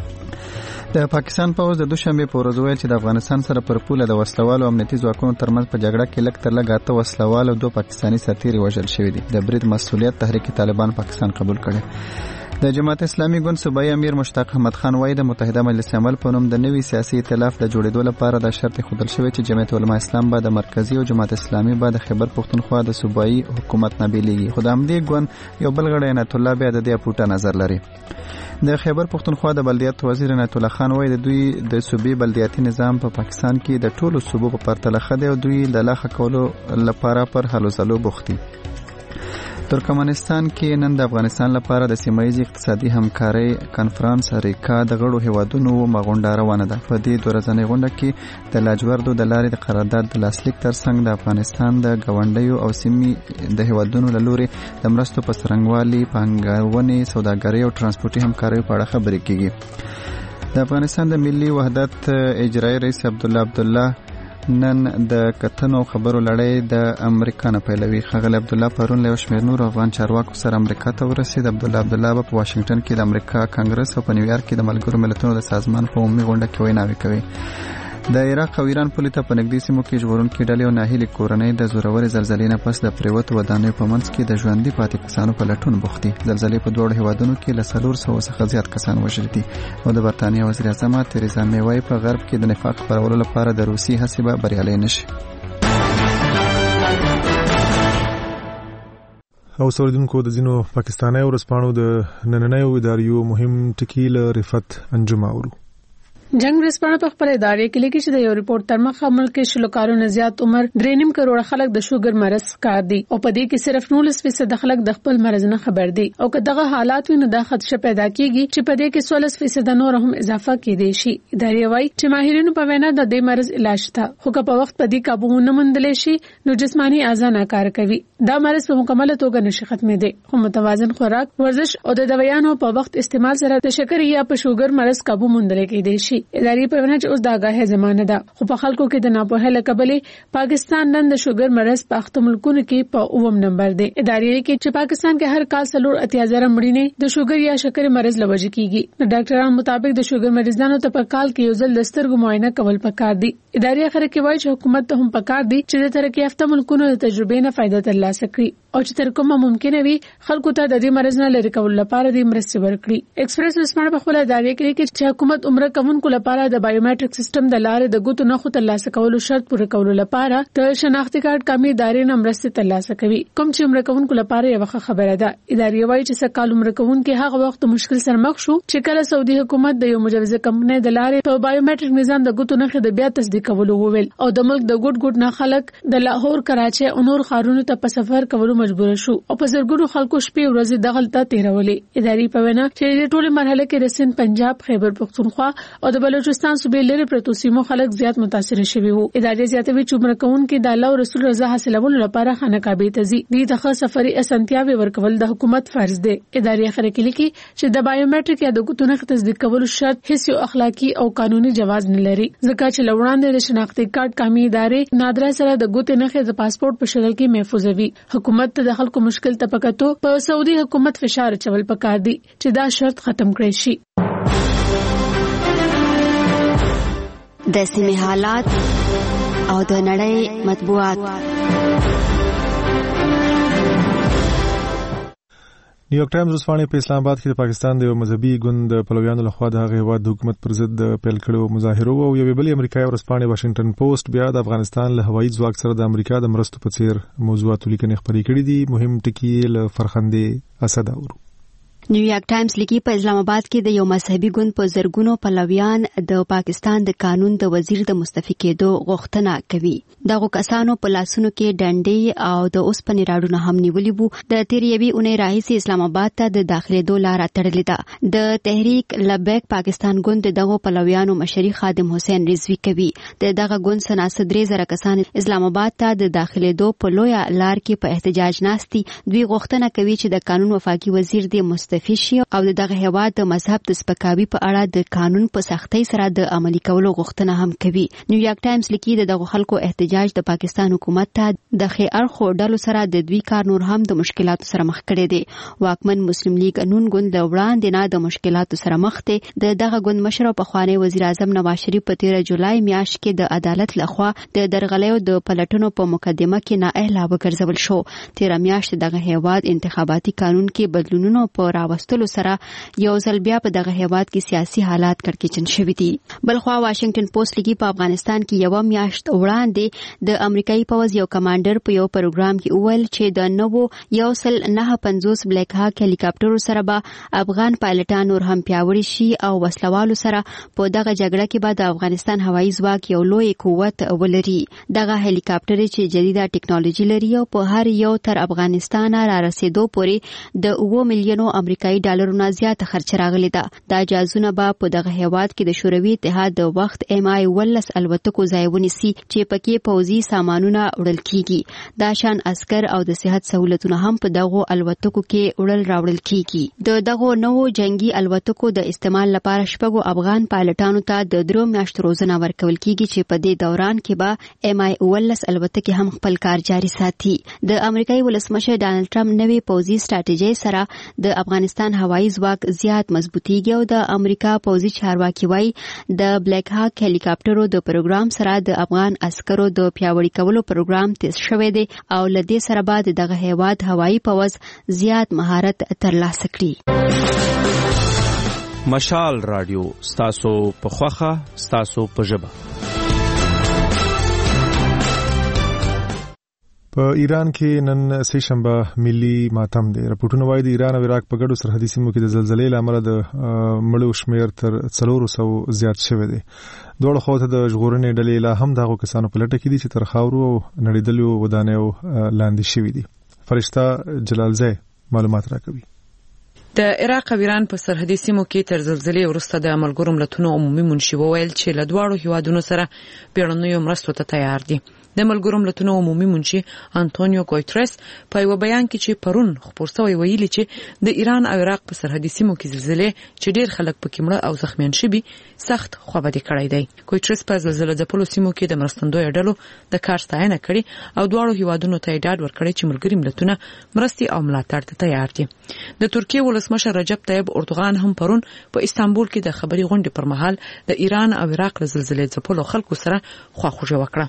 د پاکستان پوځ د دوشنبه په ورځ ویل چې د افغانستان سره پر پوله د وسلوالو امنیتي ځواکونو ترمنځ په جګړه کې لږ تر لږه 8 وسلوال او 2 پاکستاني سرتیري وژل شوي دي. د برید مسؤلیت تحریک طالبان پاکستان قبول کړي. د جماعت اسلامي ګوند صوبایي امیر مشتاق احمد خان وايي د متحده مجلس عمل په نوم د نوي سیاسي ائتلاف د جوړېدو لپاره د شرط خودل شوی چې جمعیت علما اسلام به د مرکزی او جماعت اسلامي به د خیبر پختونخوا د صوبایي حکومت نه بیلېږي. خو د همدې ګوند یو بل غړی عنایت الله بیا د دې پټه نظر لري. د خیبر پختونخوا د بلدیات وزیر عنایت الله خان وايي د دوی د صوبې بلدیاتي نظام په پاکستان کې د ټولو صوبو په پرتله ښه دی او دوی د لاخه کولو لپاره پر هلو ځلو بوخت دي. ترکمنستان کې نن د افغانستان لپاره د سیمایي اقتصادي همکارۍ کانفرنس ریکا د غړو هیوادونو مغونډه روانه ده. په دې 2 ورځنۍ غونډه کې د لاجوردو د لارې د قرارداد د لاسلیک ترڅنګ د افغانستان د ګاونډیو او سیمې د هیوادونو له لوري د مرستو په څرنګوالي، پانګونې، سوداګرۍ او ترانسپورتي همکاریو په اړه خبرې کیږي. د افغانستان د ملي وحدت اجرایي رئیس عبدالله نن د کتنو خبرو لړۍ د امریکا نه پیلوي. ښاغلی عبدالله پرون له یو شمېر نورو افغان چارواکو سره امریکا ته ورسېد. عبدالله به په واشنګټن کې د امریکا کانګرس او په نیویارک کې د ملګرو ملتونو د سازمان په عمومي غونډه کې ویناوې کوي. د عراق او ایران پولې ته په نږدې سیمو کې ژغورونکي ډلې او ناهیلې کورنۍ د زورورې زلزلې نه پس د پریوتو ودانیو په منځ کې د ژوندي پاتې کسانو په لټون بوخت دي. زلزلې په 2 هیوادونو کې له 400 څخه زیات کسان وژل دي او د برتانیا وزیر اعظم تریزا مې وايي په غرب کې د نفاق خپرولو لپاره د روسي هڅې به بریالۍ نشي. او سوریدونکو د ځینو پاکستاني ورځپاڼو د نننیو اداریو مهم ټکي له رفت انجم اورو. جنگ ورځپاڼه په خپل ادارې کې لیکي چې د یو ریپورت تر مخه ملک کې شلو کارونه زیات عمر 3.5 کروڑ خلک د شوګر مرض کار دي او په دې کې صرف 19% خلک د خپل مرض نه خبر دي او که دغه حالات وي نو دا خدشه پیدا کیږي چې په دې کې 16% نور هم اضافه کېدای شي. ادارې وايي چې ماهرینو په وینا د دې مرض علاج ته خو که په وخت په دې قابو نه مندل شي نو جسمانی اعضاء ناکار کوي. دا مرض په مکمل توګه نشي ختمېدی خو متوازن خوراک، ورزش او د دوايانو په وخت استعمال سره د شکر یا په شوګر مرض قابو مندل کېدای شي. ادارې په وینا اوس دا غاهه زمانه ده خو په خلکو کې د ناپوهه لکبلې پاکستان نن د شوګر مرض په اخته ملکونو کې په 9م نمبر دی. ادارې کې چې پاکستان کې هر کال 4.80 مړینې د شوګر یا شکر مرض لوجه کیږي. د ډاکټرانو مطابق د شوګر مریضانو ته په کال کې یو ځل د سترګو معاینه کول پکار دي. ادارې اخر کې وایي چې حکومت ته هم پکار دي چې د ترقی یافته ملکونو د تجربې نه فائدہ ترلاسه کړي او چې تر کومه ممکنه وي خلکو ته د دې مرض نه لری کول لپاره د مرستې ورکړي. ایکسپریس ورځپاڼه په خپل ادارې کې لیکي چې حکومت عمره کوونکو لپاره د بایومټریک سیستم د لارې د ګوتو نخو ترلاسه کولو شرط پوره کولو لپاره د شناختی کارت کمی ادارې نه مرستې ترلاسه کوي کوم چې عمره کوونکو لپاره یو خبره ده. ادارې وايي چې سکهال عمره کوونکو هغه وخت مشکل سره مخ شو چې کله سعودي حکومت د یو مجوزه کمپنۍ د لارې په بایومټریک نظام د ګوتو نخو د بیا تصدیق کولو وویل او د ملک د ګډ نه خلک د لاهور، کراچي او نور ښارونو ته په سفر کولو مجبور شو او په زرګونو خلکو شپې ورځې د غلطه تیرولې. ادارې په وینا چې د ټوله مرحله کې د سند، پنجاب، خیبر پختونخوا او د بلوچستان صوبې لري پروتو سیمو خلک زیات متاثر شوي وو. ادارې زیاتوي چې عمره کوونکو د الله او رسول رضا حاصلولو لپاره خانقاه ته ځي. دې ته سفري اسانتیاوي ورکول د حکومت فرض دی. ادارې اخر کې لیکي چې د بایومټریک یا د ګوتو نخ تصدیق کولو شرط هیڅ اخلاقی او قانوني جواز نه لري ځکه چې لوړاندې د شناختی کارت کمی ادارې نادره سره د ګوتو نخ د پاسپورت په شکل کې محفوظ وي. حکومت ته د خلکو مشکل ته پکاتو په سعودي حکومت فشار چول پکار دي چې دا شرط ختم کړي شي. د سیمې حالات او د نړۍ مطبوعات. نیویارک ټایمز ورځپاڼې په اسلام آباد کې د پاکستان د یو مذهبي ګوند د پلویانو لخوا د هغه هیواد د حکومت پر ضد پیل کړو مظاهرو او یو بل امریکایي ورځپاڼې واشنگټن پوسټ بیا د افغانستان له هوایي ځواک سره د امریکا د مرستو په څیر موضوعات لیکنې خپرې کړې دي. مهم ټکي له فرخندې اسد اورو. نیویارک ټایمز لیکي په اسلام آباد کې د یو مذهبي ګوند په زرګونو پلویان د پاکستان د قانون د وزیر د مستعفي کېدو غوښتنه کوي. دغه کسانو په لاسونو کې ډنډې او د اوسپنې راډونه هم نیولي وو. د تیر یوې اونۍ راهیسې اسلام آباد ته د داخلېدو لاره تړلې ده. د تحریک لبیک پاکستان ګوند دغه پلویانو مشري خادم حسین رضوی کوي. دغه ګوند سنا 3,000 کسان اسلام آباد ته د داخلېدو په لوی لار کې په احتجاج ناستي. دوی غوښتنه کوي چې د قانون وفاقي وزیر د مستعفي او دغه هیواد د مذهب د سپکاوي په اړه د قانون په سختۍ سره د عملي کولو غوښتنه هم کوي. نیویارک ټایمز لیکي دغه خلکو احتجاج د پاکستان حکومت ته د خې اړخو ډلو سره د دوی کار نور هم د مشکلاتو سره مخ کړي دي. واکمن مسلم لیگ نون ګوند له وړاندې نه د مشکلاتو سره مخ دي. دغه ګوند مشر او پخوانی وزیر اعظم نواز شریف په 13 جولای میاشت کې د عدالت لخوا د درغلیو د پلټنو په مقدمه کې نااهله وګرځول شو. 13 میاشت دغه هیواد انتخاباتي قانون کې بدلونونو په راوستلو سره یو ځل بیا په دغه هیواد کې سیاسي حالات کړکېچن شوي دي. بلخوا واشنگټن پوسټ لیکي په افغانستان کې یو میاشت وړاندې د امریکایي پوځ یو کمانډر په یو پروګرام کې وویل چې د نوو 1.950 بلیک هاک هلیکاپټرو سره به افغان پایلټان نور هم پیاوړي شي او وسلوالو سره په دغه جګړه کې به د افغانستان هوایي ځواک یو لوی قوت ولري. دغه هلیکاپټر چې جديده ټیکنالوژي لري او په هر یو تر افغانستان را رسیدو پورې د 2 میلیونو امریکایي ډالرونو زیاته خرچ راغلی ده. دا جازونه به په دغه هیواد کې د شوروي اتحاد د وخت MI-10 الوتکو ځای ونیسي چې پکې پوځي سامانونه وړل کیږي. دا شان عسكر او د صحت سہولتونه هم په دغه الوتکو کې وړل راوړل کیږي. دغه نوو جنگي الوتکو د استعمال لپاره شپږو افغان پایلټانو ته د 3 میاشتو روزنه ورکول کیږي چې په دې دوران کې به MI-10 الوتکې هم خپل کار جاري ساتي. د امریکایي ولسمشر ډانلډ ټرمپ نوې پوځي ستراتیژي سره د افغانستان هوایي ځواک زیات مضبوطیږي او د امریکا پوځي چارواکي وايي د بلیک هاک هلیکاپټرو د پروګرام سره د افغان عسکرو د پیاوړي کولو پروګرام تیز شوی دی او لدې سره بعد دغه هیواد هوایي پوځ زیات مهارت ترلاسه کړي. مشال رادیو ستاسو په خوخه ستاسو په ژبه. په ایران کې نن سه شنبه ملي ماتم دی. راپورټونه وايي د ایران او عراق په ګډو سرحدي سیمو کې د زلزلې لامل د مړو شمیر تر 400 زیات شوی دی. دوه خواته د ژغورنې ډلې لا هم دغه کسانو په لټه کې دي چې تر خاورو او نړیدلو ودانیو لاندې شوي دي. فرشته جلالزی معلومات راکوي. د عراق او ایران په سرحدي سیمو کې تر زلزلې وروسته د ملګرو ملتونو عمومي منشي وویل چې له دواړو هیوادونو سره بیړنیو مرستو ته تیار دي. د ملګرو ملتونو عمومي منشي انټونیو ګوتریس په یو بیان کې چې پرون خبر شوی ویلي چې د ایران او عراق په سرحدي سیمو کې زلزلې چې ډیر خلک پکې مړه او زخمیان شوي سخت خوابدي کړی دی. ګوتریس په زلزلې ځپلو سیمو کې د مرستندوی ډلو د کار ستاینه کړې او دواړو هیوادونو ته ډاډ ورکړی چې ملګري ملتونه مرستي او ملاتړ ته تیار دي. د ترکیه ولسمشر رجب طیب اردوغان هم پرون په استانبول کې د خبري غونډې پر مهال د ایران او عراق له زلزلې ځپلو خلکو سره خواخوږي وکړه.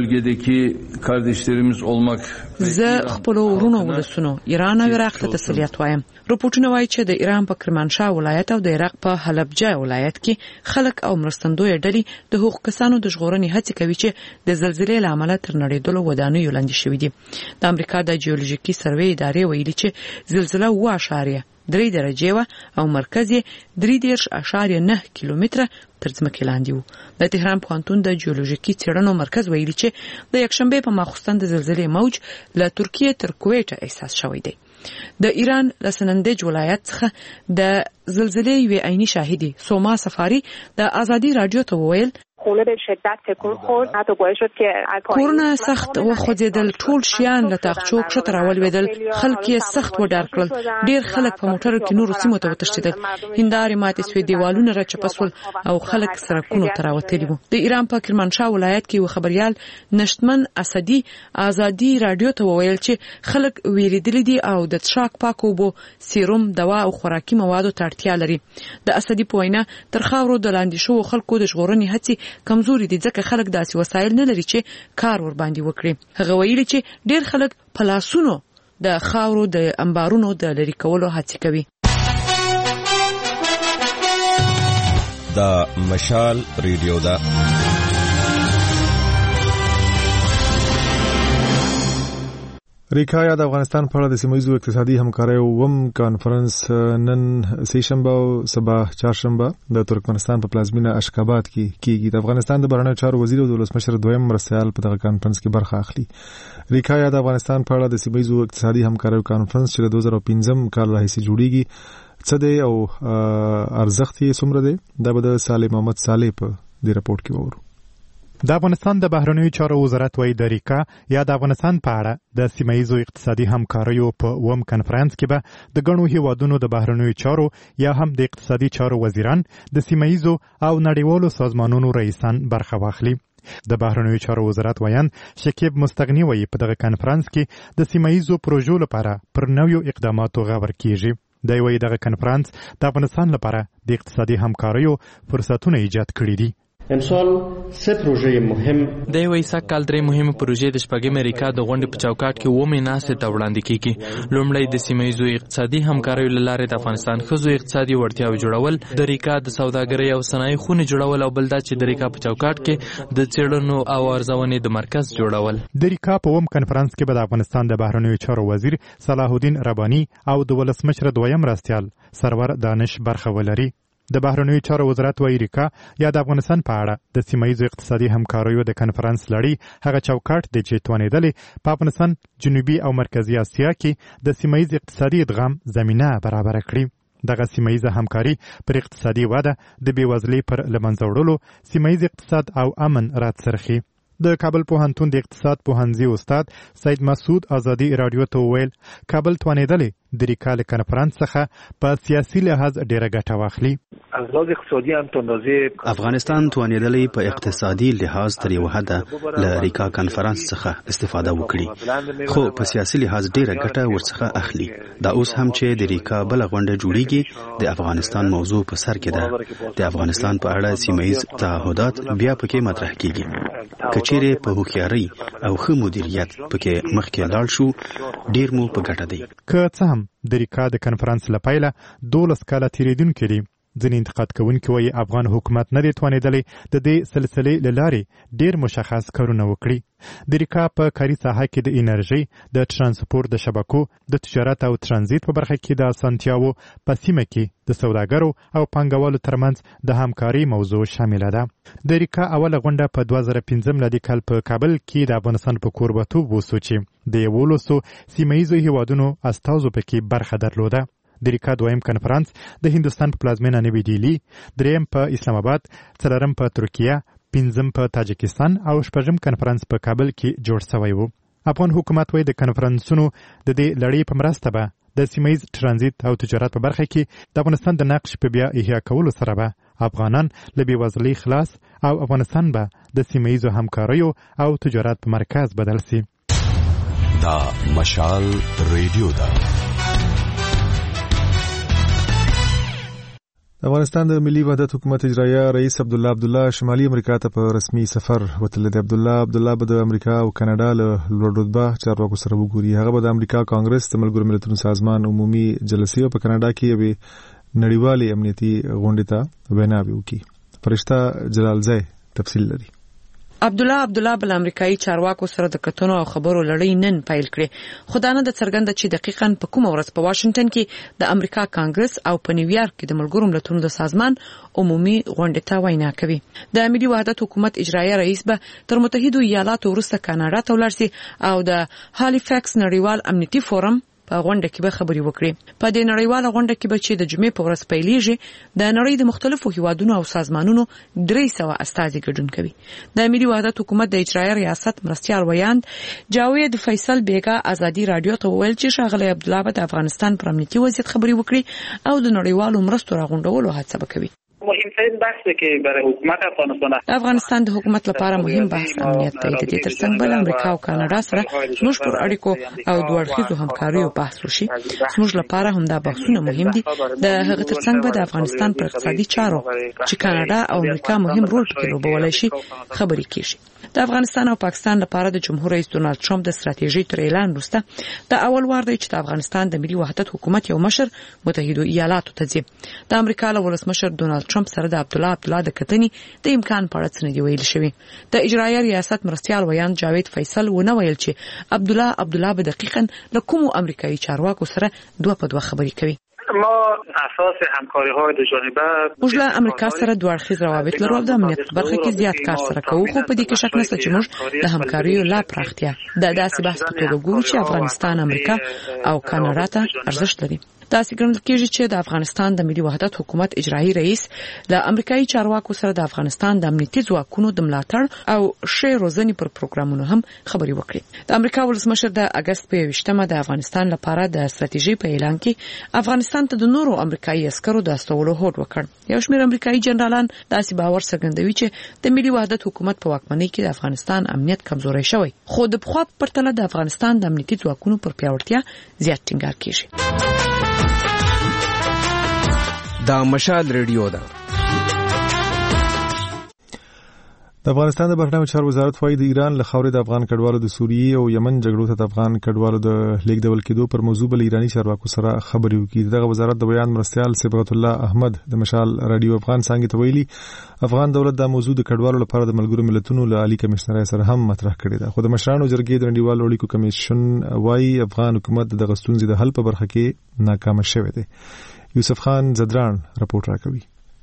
زه خپل ورونو ولسونو ایران او عراق ته تسلیت وایم. رپورټونه وايي چې د ایران په کرمانشاه ولایت او د عراق په حلبجه ولایت کې خلک او مرستندوی ډلې د حقوق کسانو د ژغورنې هڅې کوي چې د زلزلې لامل تر نړیدلو ودانیو لاندې شوي دي. د امریکا د جیولوژیکي سروې ادارې ویلي چې زلزلہ 3 درجه و او مرکز یې 3.9 کیلومتره تر ځمکې لاندې و. د تهران پوهنتون د جیولوژیکي څېړنو مرکز ویلي چې د یکشنبه په ماخوستن د زلزلې موج له ترکیه تر کویټ احساس شوی دی. د ایران له سنندج ولایت څخه د زلزلې یو عیني شاهدي سوما سفاری د آزادی رادیو ته وویل خونه به شدت تکون خورد. حتی باعث شد که کورونه سخت وخوځېدل، ټول شیان له تاخچو کښته راولوېدل، خلک یې سخت وډار کړل، ډېر خلک په موټرو کې نورو سیمو ته وتښتېدل، هندارې ماتې سوې، دیوالونه راچپه سول او خلک سړکونو ته راوتلي وو. د ایران په کرمانشاه ولایت کې یو خبريال نشتمن اسدي آزادی رادیو ته وویل چې خلک ویریدلي دي او د څښاک پاکو اوبو، سیروم، دوا او خوراکي موادو ته اړتیا لري. د اسدي په وینا تر خاورو د لاندې شوو خلکو د ژغورنې هڅې کمزوري دي ځکه خلک داسې وسایل نه لري چې کار ور باندې وکړي. هغه ویلي چې ډېر خلک په لاسونو د خاورو د انبارونو د لرې کولو هڅه کوي. دا مشال ریډیو ده. ریکا د افغانستان په اړه د سیمه‌ییزو اقتصادي همکاریو کانفرنس نن سه شنبه او سبا چهارشنبه د ترکمنستان په پلازمینه اشخاباد کې کیږي. د افغانستان د بهرنیو چارو وزیر او د ولسمشر دویم مرستیال په دغه کانفرنس کې برخه اخلي. ریکا د افغانستان په اړه د سیمه‌ییزو اقتصادي همکاریو کانفرنس چې د 2015 کال راهیسې جوړیږي څه دی او ارزښت یې څومره دی، دا به د صالح محمد صالح په دې راپورټ کې وورو. د افغانستان د بهرنیو چارو وزارت وايي د ریکا یا د افغانستان په اړه د سیمه‌ییزو اقتصادي همکاریو په وم کنفرانس کې به د ګڼو هیوادونو د بهرنیو چارو یا هم د اقتصادي چارو وزیران، د سیمه‌ییزو او نړیوالو سازمانونو رئیسان برخه واخلي. د بهرنیو چارو وزارت ویان شکیب مستغنی وايي په دغه کنفرانس کې د سیمه‌ییزو پروژو لپاره پر نویو اقداماتو غور کیږي. د یوې دغه کنفرانس د افغانستان لپاره د اقتصادي همکاریو فرصتونه ایجاد کړي دي. امسال سه پروژې مهم د یو ایسا کال درې مهمه پروژې د شپږم امریکا د غونډې په چوکاټ کې ومه ناسه ته وړاندې کیږي. لومړی د سیمه‌ییزو اقتصادي همکاریو لاره د افغانستان خزو اقتصادي وړتیاو جوړول، د ریکا د سوداګرۍ او صنایع خونې جوړول او بل دا چې د ریکا په چوکاټ کې د څېړنو او ارزونې د مرکز جوړول. د ریکا په وم کنفرانس کې به د افغانستان د بهرنیو چارو وزیر صلاح الدین ربانی او د ولسمشر دویم مرستیال سرور دانش برخه ولري. د بهرنیو چارو وزارت وايي ریکا یا د افغانستان په اړه د سیمه‌ییزو اقتصادي همکاریو د کنفرانس لړۍ هغه چوکاټ دی چې توانېدلې په افغانستان، جنوبي او مرکزی اسیا کې د سیمه‌ییز اقتصادي ادغام زمینه برابر کړي. دغه سیمه‌ییزه همکاري پر اقتصادي وده، د بېوزلۍ پر له منځه وړلو، سیمه‌ییز اقتصاد او امن راڅرخي. د کابل پوهنتون د اقتصاد پوهنځي استاد سید مسعود آزادی رادیو ته وویل کابل توانېدلې د ریکا له کنفرانس څخه په سیاسي لحاظ ډېره ګټه واخلي. افغانستان توانېدلې په اقتصادي لحاظ تر یو حده له ریکا کنفرانس څخه استفاده وکړي، خو په سیاسي لحاظ ډېره ګټه ورڅخه اخلي. دا اوس هم چې د ریکا بل غونډه جوړیږي د افغانستان موضوع په سر کې ده. د افغانستان په اړه سیمه‌ییز تعهدات بیا پکې مطرح کیږي. کچېرې په هوښیارۍ او ښه مدیریت پکې مخکې لاړ شو، ډېر مو په ګټه دی. که څه هم د ریکا د کنفرانس له پیله 12 کاله تېرېدونکي دي، ځینې انتقاد کوونکي وایي افغان حکومت نه دی توانېدلی د دې سلسلې له لارې ډېر مشخص کارونه وکړي. د ریکا په کاري ساحه کې د انرژۍ، د ترانسپورت د شبکو، د تجارت او ترانزیت په برخه کې د اسانتیاوو، په سیمه کې د سوداګرو او پانګوالو ترمنځ د همکارۍ موضوع شامله ده. د ریکا اوله غونډه په 2015 میلادي کال په کابل کې د افغانستان په کوربتوب وسو چې د 11 سیمه‌ییزو هیوادونو استازو پکې برخه درلوده. د ریکا دویم کنفرانس د هندستان په پلازمینه نوی ډیلی، دریم په اسلام آباد، څلورم په ترکیه، پنځم په تاجکستان او شپږم کنفرانس په کابل کې جوړ شوی و. افغان حکومت وايي د کنفرانسونو د دې لړۍ په مرسته به د سیمه‌ییز ترانزیت او تجارت په برخه کې د افغانستان د نقش په بیا احیا کولو سره به افغانان له بېوزلۍ خلاص او افغانستان به د سیمه‌ییزو همکاریو او تجارت په مرکز بدل شي. دا مشال ریډیو ده. افغانستان د ملي وحدت حکومت اجرایه رئیس عبدالله شمالي امریکا ته په رسمي سفر وتلی دی. عبدالله به د امریکا او کاناډا له لوړ رتبه چارواکو سره وګوري. هغه به د امریکا کانګرس، د ملګرو ملتونو سازمان عمومي جلسې او په کاناډا کې یوې نړیوالې امنیتي غونډې ته ویناوې وکړي. فرشته جلالزی تفصیل لري. عبدالله بل امریکایي چارواکو سره د کتنو او خبرو لړۍ نن پیل کړې. خدانه د څرګنده چې دقیقاً په کومه ورځ په واشنگټن کې د امریکا کانګرس او په نیویارک کې د ملګرو ملتونو د سازمان عمومي غونډې ته وینا کوي. د ملي وحدت حکومت اجرایه رئیس به تر متحده ایالاتو وروسته کاناډا ته ولاړ شي او د هالیفیکس نړیوال امنیتي فورم په غونډه کې به خبري وکړي. په دې نړیواله غونډه کې به چې د جمعې په ورځ پیلېږي د نړۍ د مختلفو هیوادونو او سازمانونو 300 استازي ګډون کوي. د ملي وحدت حکومت د اجرایه ریاست مرستیال ویاند جاوید فیصل بیگا ازادي رادیو ته وویل چې ښاغلی عبدالله به د افغانستان پر امنیتي وضعیت خبري وکړي او د نړیوالو مرستو راغونډولو هڅه وکړي. مهمترین بحث که برای حکومت افغانستان افغانستان د حکومت لپاره مهم بحث امنیت دی. د دې ترڅنګ بل امریکا او کاناډا سره زموږ پر اړیکو او دوه اړخیزو همکاریو بحث وشي. زموږ لپاره هم دا بحثونه مهم دي. د هغه ترڅنګ به د افغانستان پر اقتصادي چارو چې کاناډا او امریکا مهم رول پکې لوبولی شي خبرې کیږي. د افغانستان او پاکستان لپاره د جمهور رئیس ډونالد ټرمپ د ستراتیژي تر اعلان وروسته د اول وار دی چې د افغانستان د ملي وحدت حکومت یو مشر متحده ایالاتو ته ځي. د امریکا له ولسمشر ډونالد ټرمپ سره د عبدالله د کتنې د امکان په اړه څه نه دی ویل شوی. د اجرایه ریاست مرستیال ویان جاوید فیصل ونه ویل چې عبدالله به دقیقاً له کومو امریکایي چارواکو سره دوه په دوه خبرې کوي. ما اساس همکاری‌های دو جانبه موږ له امریکا سره دوه اړخیز روابط لرو او د امنیت په برخه کې زیات کار سره کوو، خو په دې کې شک نشته چې موږ د همکاریو لا پراختیا د داسې بحث په توګه ګورو چې افغانستان، امریکا او کاناډا ته ارزښت لري. داسې ګڼل کېږي چې د افغانستان د ملي وحدت حکومت اجرایي رئیس د امریکایي چارواکو سره د افغانستان د امنیتي ځواکونو د ملاتړ او ښې روزنې پر پروګرامونو هم خبرې وکړي. د امریکا ولسمشر د اگست په 21مه د افغانستان لپاره د ستراتیژي په اعلان کې افغانستان ته د نورو امریکایي عسکرو د استولو هوډ وکړ. یو شمېر امریکایي جنرالان داسې باور څرګندوي چې د ملي وحدت حکومت په واکمنۍ کې د افغانستان امنیت کمزوری شوی، خو د پخوا په پرتله د افغانستان د امنیتي ځواکونو پر پیاوړتیا زیات ټینګار کیږي. دا مشال ریډیو ده. د افغانستان د بهرنیو چارو وزارت وايي د ایران له خاورې د افغان کډوالو د سوریې او یمن جګړو ته د افغان کډوالو د لیږدول کېدو پر موضوع بل ایرانی چارواکو سره خبرې وکړي. دغه وزارت د بیان مرستیال صبغت الله احمد د مشال رادیو افغان څنګه ته ویلي افغان دولت د موضوع د کډوالو لپاره د ملګرو ملتونو له عالی کمشنرۍ سره هم مطرح کړې ده، خو د مشرانو جرګې د نړیوالو اړیکو کمیشن وايي افغان حکومت دغه ستونزې د حل په برخه کې ناکام شوی دی. یوسف خان زدران رپورټ راکوي.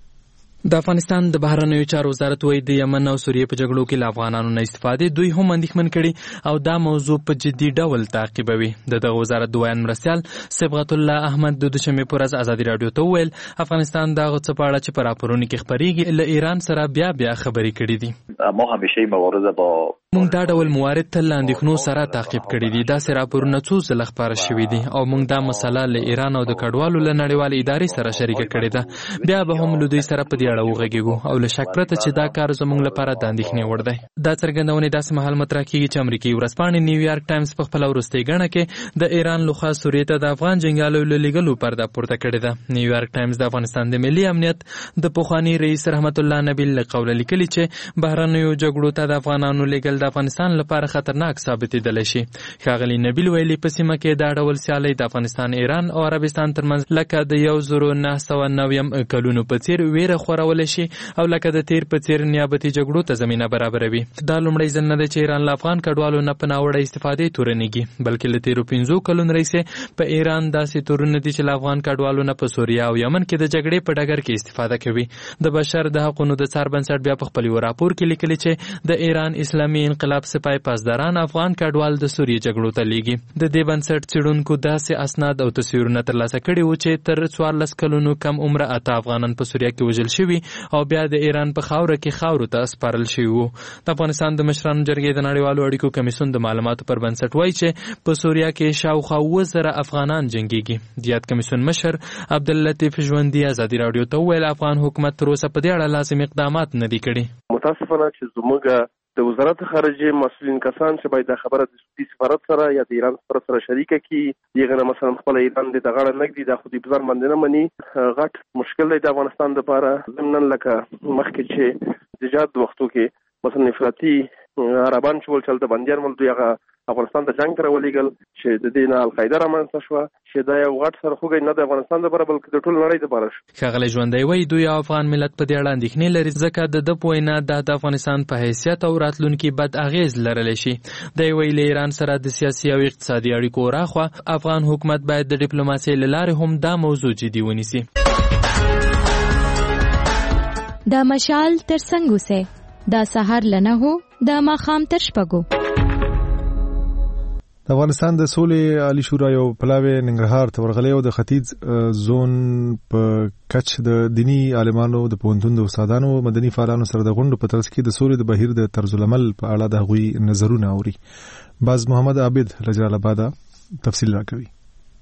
د افغانستان د بهرنیو چارو وزارت وايي د یمن او سوریې په جګړو کې له افغانانو نه استفادې دوی هم اندېښمن کړي او دا موضوع په جدي ډول تعقیبوي. دغه وزارت د بیان مرستیال صبغت الله احمد د دوشنبه پر ورځ ازادي رادیو ته ویل افغانستان دا غوڅ په اړه چې پر راپورونو کې خبريږي له ایران سره بیا خبرې کړې دي. ما همیشه مبارزه با موږ دا ډول موارد تل اندېښنو سره تعقیب کړي دي. دا سره راپورونه څو ځله خبره شوې دي او موږ دا مسله له ایران او د کډوالو له نړیوال ادارې سره شریک کړې ده. بیا به هم له دوی سره په دې اړه وغږیږو او له شک پرته چې دا کار زموږ لپاره د اندېښنې وړ دی. دا څرګندونه داسې مهال مطرح کیږي چې امریکایي ورځپاڼې نیویارک ټایمز په خپل وروستۍ غڼه کې د ایران لخوا سوریې ته د افغان جنګیالو له لېږلو پرده پورته کړې ده. نیویارک ټایمز د افغانستان د ملي امنیت د پخوانی رئیس رحمت الله نبیل له قوله لیکلي چې بهرنیو جګړو ته د افغانانو لېږل د افغانستان لپاره خطرناک ثابتېدلی شي. ښاغلي نبیل ویلي په سیمه کې دا ډول سیالۍ د افغانستان، ایران او عربستان ترمنځ لکه د 1990 کلونو په څیر ویره خورولی شي او لکه د تیر په څیر نیابتي جګړو ته زمينه برابروي. دا لومړی ځل نه دی چې ایران له افغان کډوالو نه په ناوړه استفادې تورنېږي، بلکې له تیرو 15 کلونو راهیسې په ایران داسې تورونه دي چې له افغان کډوالو نه په سوریه او یمن کې د جګړې په ډګر کې استفاده کوي. د بشر د حقوقو د څار بنسټ بیا په خپل راپور کې لیکلي چې د ایران اسلامي انقلاب سپاه پاسداران افغان کډوال د سوریې جګړو ته لیږي. د دې بنسټ څېړونکو داسې اسناد او تصویرونه ترلاسه کړي وو چې تر 14 کلونو کم عمره 8 افغانان په سوریه کې وژل شوي او بیا د ایران په خاوره کې خاورو ته سپارل شوي وو. د افغانستان د مشرانو جرګې د نړیوالو اړیکو کمیسیون د معلوماتو پر بنسټ وایي چې په سوریه کې شاوخوا 1000 افغانان جنګيږي. د یاد کمیسیون مشر عبداللطیف ژوندي ازادي رادیو ته ویل افغان حکومت تر اوسه په دې اړه لازم اقدامات نه دي کړي. متاسفانه چې زموږ د وزارت خارجه مسؤلین کسان چې باید د خبره د سفارت سره یا د ایران سره شریکه کی یغه مثلا خپل ایران د دغړه نګدي د خودي بازار باندې نه مني غټ مشکل دی د افغانستان لپاره. زمنن لکه مخکې چې د جهاد وختو کې مثلا افراطي عربان چې ول چلته بنديان مل دوی هغه افغانستان ته جنگ تر ولېګل چې د دې نه القاعده رامنځته شو چې دا یو غټ سره خوګي نه د افغانستان لپاره بلکې د ټول نړۍ لپاره شو. ښاغلی ژوندی وایي دوی افغان ملت په دې اړه اندېښنې لري ځکه د پوینه د افغانستان په حیثیت او راتلونکي بد اغیز لرلی شي. د ویلې ایران سره د سیاسي او اقتصادي اړیکو راخوا افغان حکومت باید د ډیپلوماسۍ له لارې هم دا موضوع جدي ونیسي. دا مشال تر څنګه سه دا سحر لنه هو دا ماخام تر شپګو. د افغانستان د سولې عالی شورا یو پلاوی ننګرهار ته ورغلی او د ختیځ زون په کچ د دینی عالمانو د پوهنتون د استادانو مدني فعالانو سره د غونډو په ترڅ کې د سولې د بهیر د طرز العمل په اړه د غوي نظرونه اوري. باز محمد عابد لجلال آباد تفصیل راکوي.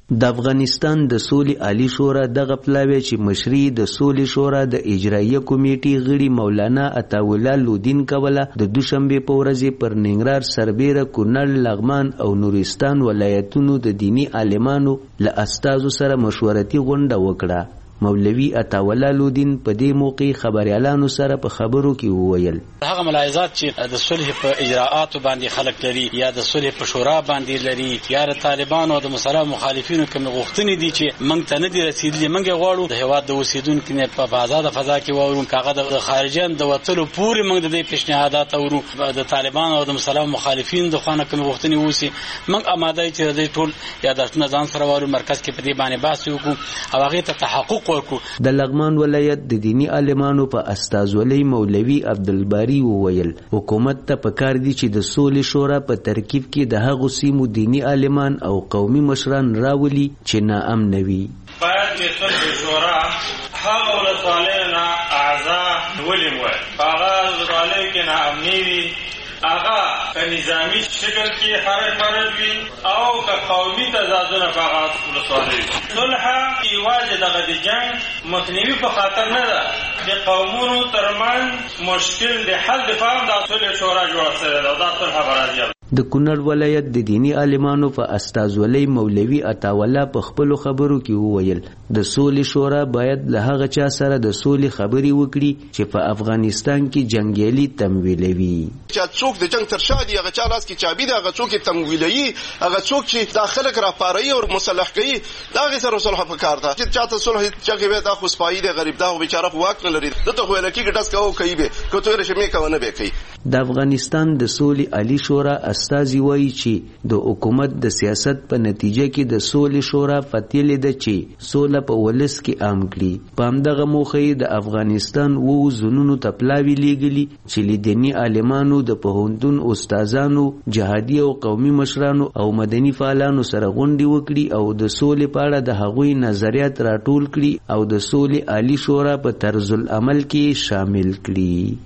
د افغانستان د سولې عالی شورا دغه پلاوی چې مشري د سولې شورا د اجرایه کمیټې غړي مولانا عطاالله لودین کوله د دوشنبه په ورځ پر ننګرهار سربیره کونړ لغمان او نورستان ولایتونو د دینی عالمانو له استازو سره مشورتي غونډه وکړه. مولوی عطاالله لودین په دې موقع خبريالانو سره په خبرو کې وویل هغه ملاحظات چې د صلح په اجراءاتو باندې خلک لري یا د صلح په شورا باندې لري یا د طالبانو او د مسلمان مخالفینو کوم غوښتنې دي چې موږ ته نه دي رسیدلې موږ غواړو د هواد د اوسیدونکو نه په آزاد فضا کې وورو کاغه د خارجيان د وټلو پورې موږ د دې پیشنهادات اورو د طالبانو او د مسلمان مخالفینو د خوانه کوم غوښتنې وسی موږ آماده چې د ټول یادښتونه ځان سره وورو مرکز کې په دې باندې بحث وکړو او هغه ته تحقق د لغمان ولایت د دینی عالمانو په استازولۍ مولوی عبدالباری وویل حکومت ته پکار دي چې د سولې شورا په ترکیب کې د هغو سیمو دینی عالمان او قومي مشران راولي چې ناامن وي. باید د صلح شورا هغه ولسوالیو نه اعضا ولیم وای هغه ولسوالیو کې ناامني وي هغه په نظامی شکل کې حرکت وي او که قومي تضادونه په هغه ولسوالیو صلح یوازې دغه د جنګ مخنیوي په خاطر نه ده د قومونو ترمنځ مشکل د حل دفاع د صلح شورا جوړه شوې ده دا صلح برازي. د کونړ ولایت د دینی عالمانو په استازولۍ مولوی عطاالله په خپلو خبرو کې وویل د سولې شورا باید له هغه چا سره د سولې خبرې وکړي چې په افغانستان کې جنګیالي تمویلوي. چې څوک د جنگ تر شا دي هغه چا لاس کې چابي ده هغه څوک تمویلوي هغه څوک چې داخله راپاروي او مسلح کوي دا غي سره صلح پکار ده چې چاته صلح چې به دا خو سپایي ده غریب ده او بیچاره واک نه لري دته خو لکه ګټس کوي کوي به کوته رشمه کوي نه به کوي. د افغانستان د سولې عالی شورا استازي وایي چې د حکومت د سیاست په نتیجه کې د سولې شورا فتیلې ده چې سوله په ولس کې عام کړي. په همدغه موخه د افغانستان زونونو ته پلاوي لیږلي چې لیدني عالمانو د پوهنتون استادانو جهادي او قومي مشرانو او مدني فعالانو سره غونډې وکړي او د سولې په اړه د هغوی نظریات راټول کړي او د سولې عالی شورا په طرز العمل کې شامل کړي.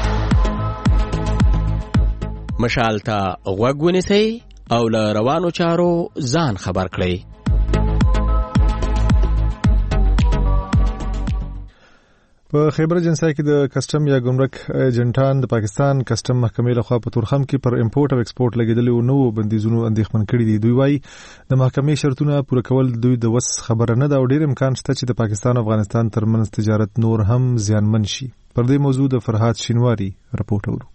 مشال ته غوږ ونیسئ او له روانو چارو ځان خبر کړئ. په خیبر جنسای کې د کسٹم یا ګمرک ایجنټان د پاکستان کسٹم محکمې لخوا په تورخم کې پر امپورټ او ایکسپورټ لګیدلو نو بندیزونو اندېښمن کړي دي. دوی وايي د محکمې شرطونه پوره کول دوی د وس خبره نه ده او ډېر امکان شته چې د پاکستان او افغانستان ترمنځ تجارت نور هم زیانمن شي. پر دې موضوع د فرحات شینواری رپورټ اورو.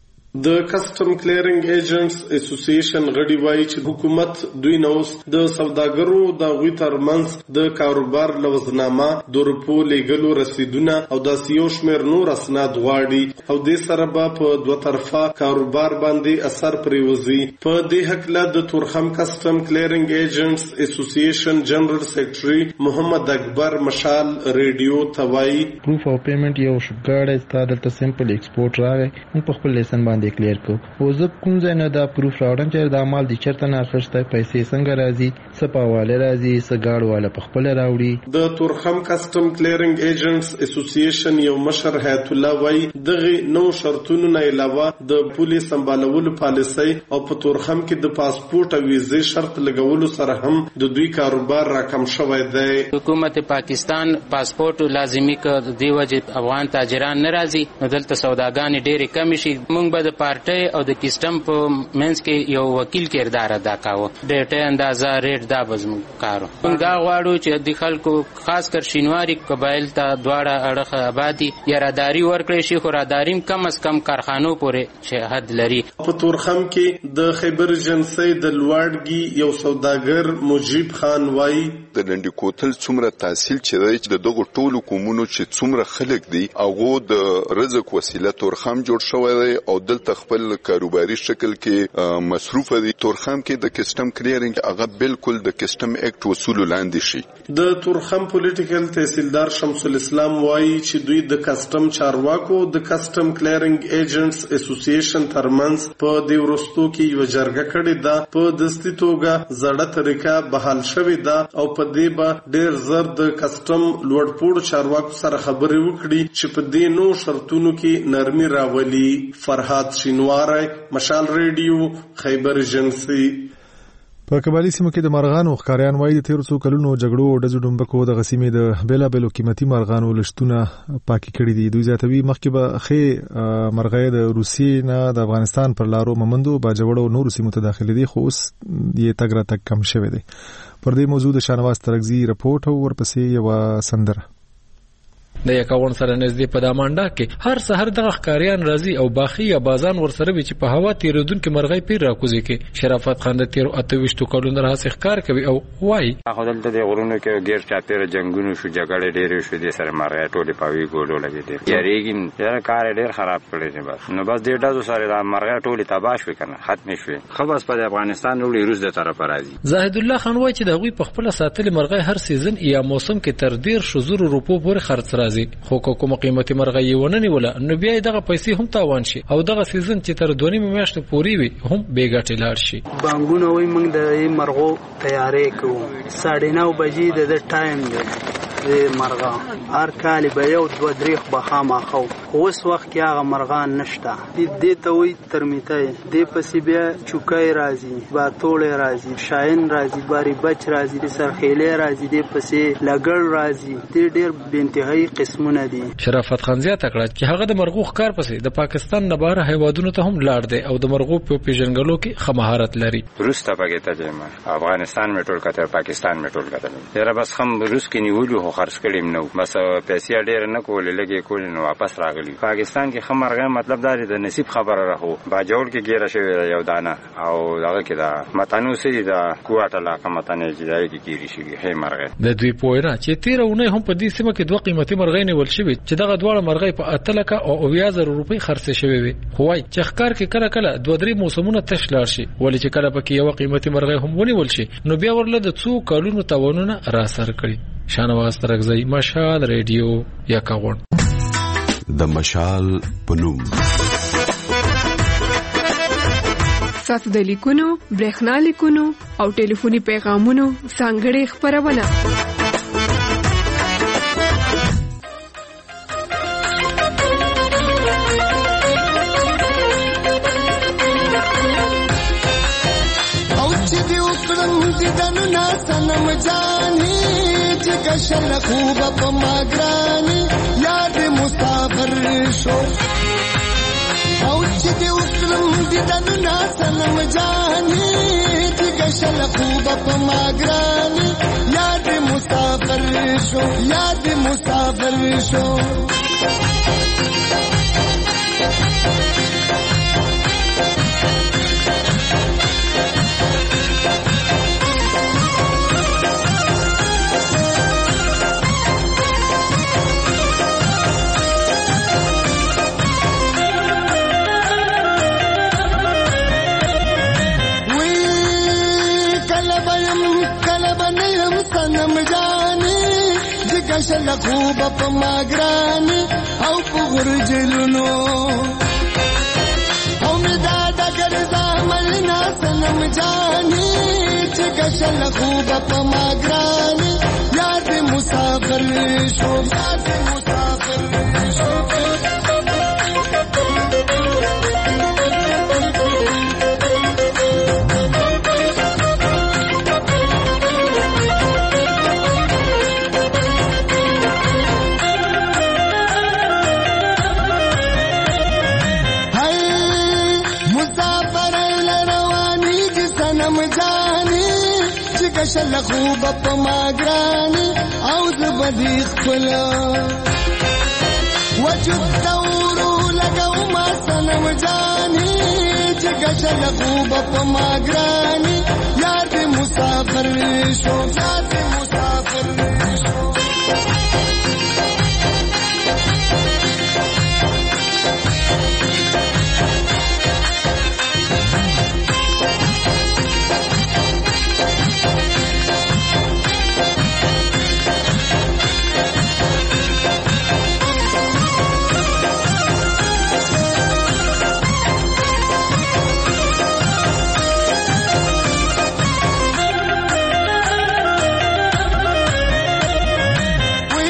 د کسٹم کلیرنګ ایجنټس اسوسییشن غړي وایي چې حکومت دوی نوس د سوداګرو د غوي ترمنځ د کاروبار لوزنامه د روپو لګلو رسیدونه او د سیو شمیر نور اسناد غواړي او د سره په دوه طرفه کاروبار باندې اثر پریوزي. په دې حق له د تورخم کسٹم کلیرنګ ایجنټس اسوسییشن جنرال سیکریټري محمد اکبر مشال ریډیو توای پروف او پیمنٹ یو شګړې ستاسو ته سمپل ایکسپورټ راغی په خپل لیسن باندې کلیر کو او زه کوم ځای نه دا پروف راوړم چې دا مال د چرته نه اخیسته پیسې څنګه راځي سپاواله راځي سګاړ والا په خپل راوړي. د تورخم کسٹم کلیرنګ ایجنټس اسوسییشن یو مشر حیات الله وای دغه نو شرطونو نه علاوه د پولیس سمبالولو پالیسي او په تورخم کې د پاسپورت او ویزې شرط لګولو سره هم د دوی کاروبار راکم شوی دی. حکومت پاکستان پاسپورت لازمی ک دی وجه افغان تاجران ناراضي نو دلته سوداګان ډېر کم شي. موږ به د پارټي او د کسٹم په منځ کې یو وکیل کردار ادا کاوه ډېټه اندازه ریټ دا بزم کارو. موږ دا غواړو چې د خلکو خاص کر شینواری قبایل ته دواړه اړخ آبادی یا راداری ورکړي شي خو راداریم کم از کم کارخانو پورې چې حد لري. په تورخم کې د خیبر جنسي د لوړګي یو سوداګر مجيب خان وای د لنډي کوتل څومره تحصیل چې د دغه ټولو قومونو چې څومره خلک دي هغه د رزق وسیله تورخم جوړ شوی دی او دلته خپل کاروباري شکل کې مصروف دي. تورخم کې د کسٹم کلیرنګ هغه بالکل د کسٹم ایکټ اصول لاندې شي. د تورخم پولیټیکل تحصیلدار شمس الاسلام وایي چې دوی د کسٹم چارواکو د کسٹم کلیرنګ ایجنټس اسوسییشن ترمنځ په دې ورستو کې یو جرګه کړې ده. په دستي توګه زړه طریقه بحال شوې ده او په دې به ډېر زر د کسٹم لوړپوړو چارواکو سره خبرې وکړي چې په دې نو شرطونو کې نرمي راولي. فرحات شینواری مشال ریډیو خیبر جنسي. په قبایلی سیمو کې د مرغانو ښکاریان وایي د تیرو څو کلونو جګړو او ډزو ډمبکو د غسیمې د بیلابېلو قیمتي مرغانو لشتونه پاکي کړي دي. دوی زیاتوي مخکې به ښې مرغۍ د روسیې نه د افغانستان پر لارو ممندو باجوړو نورو سیمو ته داخلي دي، خو اوس یې تګ راتګ کم شوی دی. پر دې موضوع د شانواز ترکزي رپورټ او ورپسې یوه سندره. د یکاون سره نږدې په دامانډا کې هر سحر دغه ښکاریان راځي او باخي یا بازان ورسره وي چې په هوا تیرودونکو مرغۍ پیر راکوزي کې. شرافت خان د 28 کلونو راځي ښکار کوي او وایي خدای د غرونو کې ګیر چاپیره جنگونو شو، جګړې ډېرې شو، د سره مرغۍ ټولې پاوی ګولو لګېدې. یریګین دا کار ډېر خراب کړی دی. بس نو بس ډېر ډازو سره د مرغۍ ټولې تباہ شو کنه، ختم شو. خو بس په افغانستان ولې روس د طرف راځي. زاهد الله خان وایي چې د غوي په خپل ساتلې مرغۍ هر سیزن یا موسم کې تر 1.5 روپو پورې خرڅ راځي، خو کوم قیمتي مرغۍ ونه نیوله نو بیا دغه پیسې هم تاوان شي او دغه سیزن چې تر 2.5 میاشتې پورې وي هم بیګټې لاړ شي. بانګونه وي موږ د مرغو تیارې کوو 9:30 بجې د ټایم دی مرغا هر کال به یو 2-3 بخامه خو اوس وخت کې هغه مرغان نشته. دې ته وي ترمیته دې پسې بیا چوکای راځي، باتوړې راځي، شاین راځي، باری بچ راځي، سرخیلې راځي، دې پسې لګړ راځي. دې ډېر بنتهایی قسمونه دي. شرافت خان زیاته کړه چې هغه د مرغو ښکار پسې د پاکستان نه بهر هیوادونو ته هم لاړ دی او د مرغو په پیژنګلو کې خمهارت لري. روس ته پکې ته ځم، افغانستان می ټول کته، پاکستان می ټول کته. یاره بس هم روس کې نیولو خرڅ کړیم نو بس پیسې ډېر نه کولې، لګي کولې نو واپس راغلی. پاکستان کې خمرغه مطلب دا د نصیب خبره راهو باجوړ کې ګیره شوی یو دانه او دغه کې دا متانو سي دا کوټه لا کمتانه چې دا کې کیږي شي هي مرغه د دوی پوهه چې 13 هم په دې سیمه کې دوه قیمتي مرغۍ نیول شوی چې دغه دواړه مرغۍ په 8 او 20,000 روپۍ خرڅ شوی وي. خو وايي چې ښکار کې کله کله 2-3 موسمونه تش لاړ شي، ولې چې کله پکې یو قیمتي مرغۍ هم ونیول شي نو بیا ورله د څو کلونو تاوانونه را سر کړي. شانواز ترکزی، مشال ریډیو یکاون. د مشال پنوم ساتو د لیکونو، برېښنا لیکونو او ټلیفوني پیغامونو ځانګړې خبرونه. کشل خوب په ماګرانی یاد مسافر شو او چې دې وکړم دې دنه سلام جاني چې کشل خوب په ماګرانی یاد مسافر شو، یاد مسافر شو. کشل خوب په ماګرانی او په غرجلونو او مدا د ګرځا ملنا سلام جاني چې کشل خوب په ماګرانی یاد مسافر شو، یاد مسافر شو. کشل خوب په ماګرانی او زبدي خپل وجود دورو لګاو ما سنم جاني چې کشل خوب په ماګرانی یاد مسافر شو، یاد مسافر شو.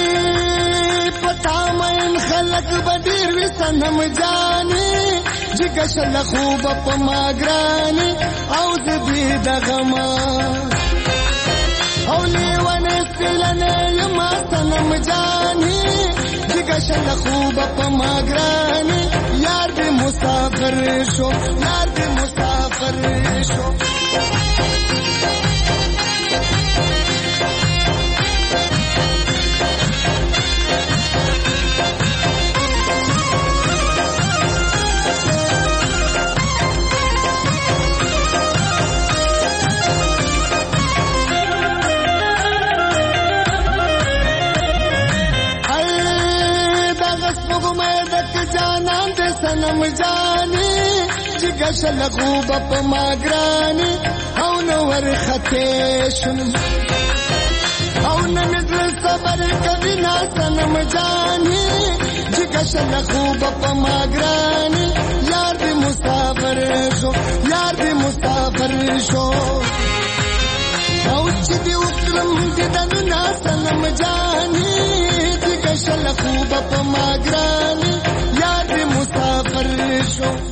سنم جاني چې کشل خوب په ماګرانی او د دې دغما او لیوانه سلنه یما سنم جانی چې کشل خوب په ماګرانی یار دې مسافر شو یار دې مسافر شو سنم جانی چې کشل خوب په ماګرانی او نور ختیشن او نمدل صبر کبھی نا سنم جانی چې کشل خوب په ماګرانی یار دې مسافر شو یار دې مسافر شو او چې دې وکړم دې دنو نا سنم جانی چې کشل خوب په ماګرانی یار دې مسافر شو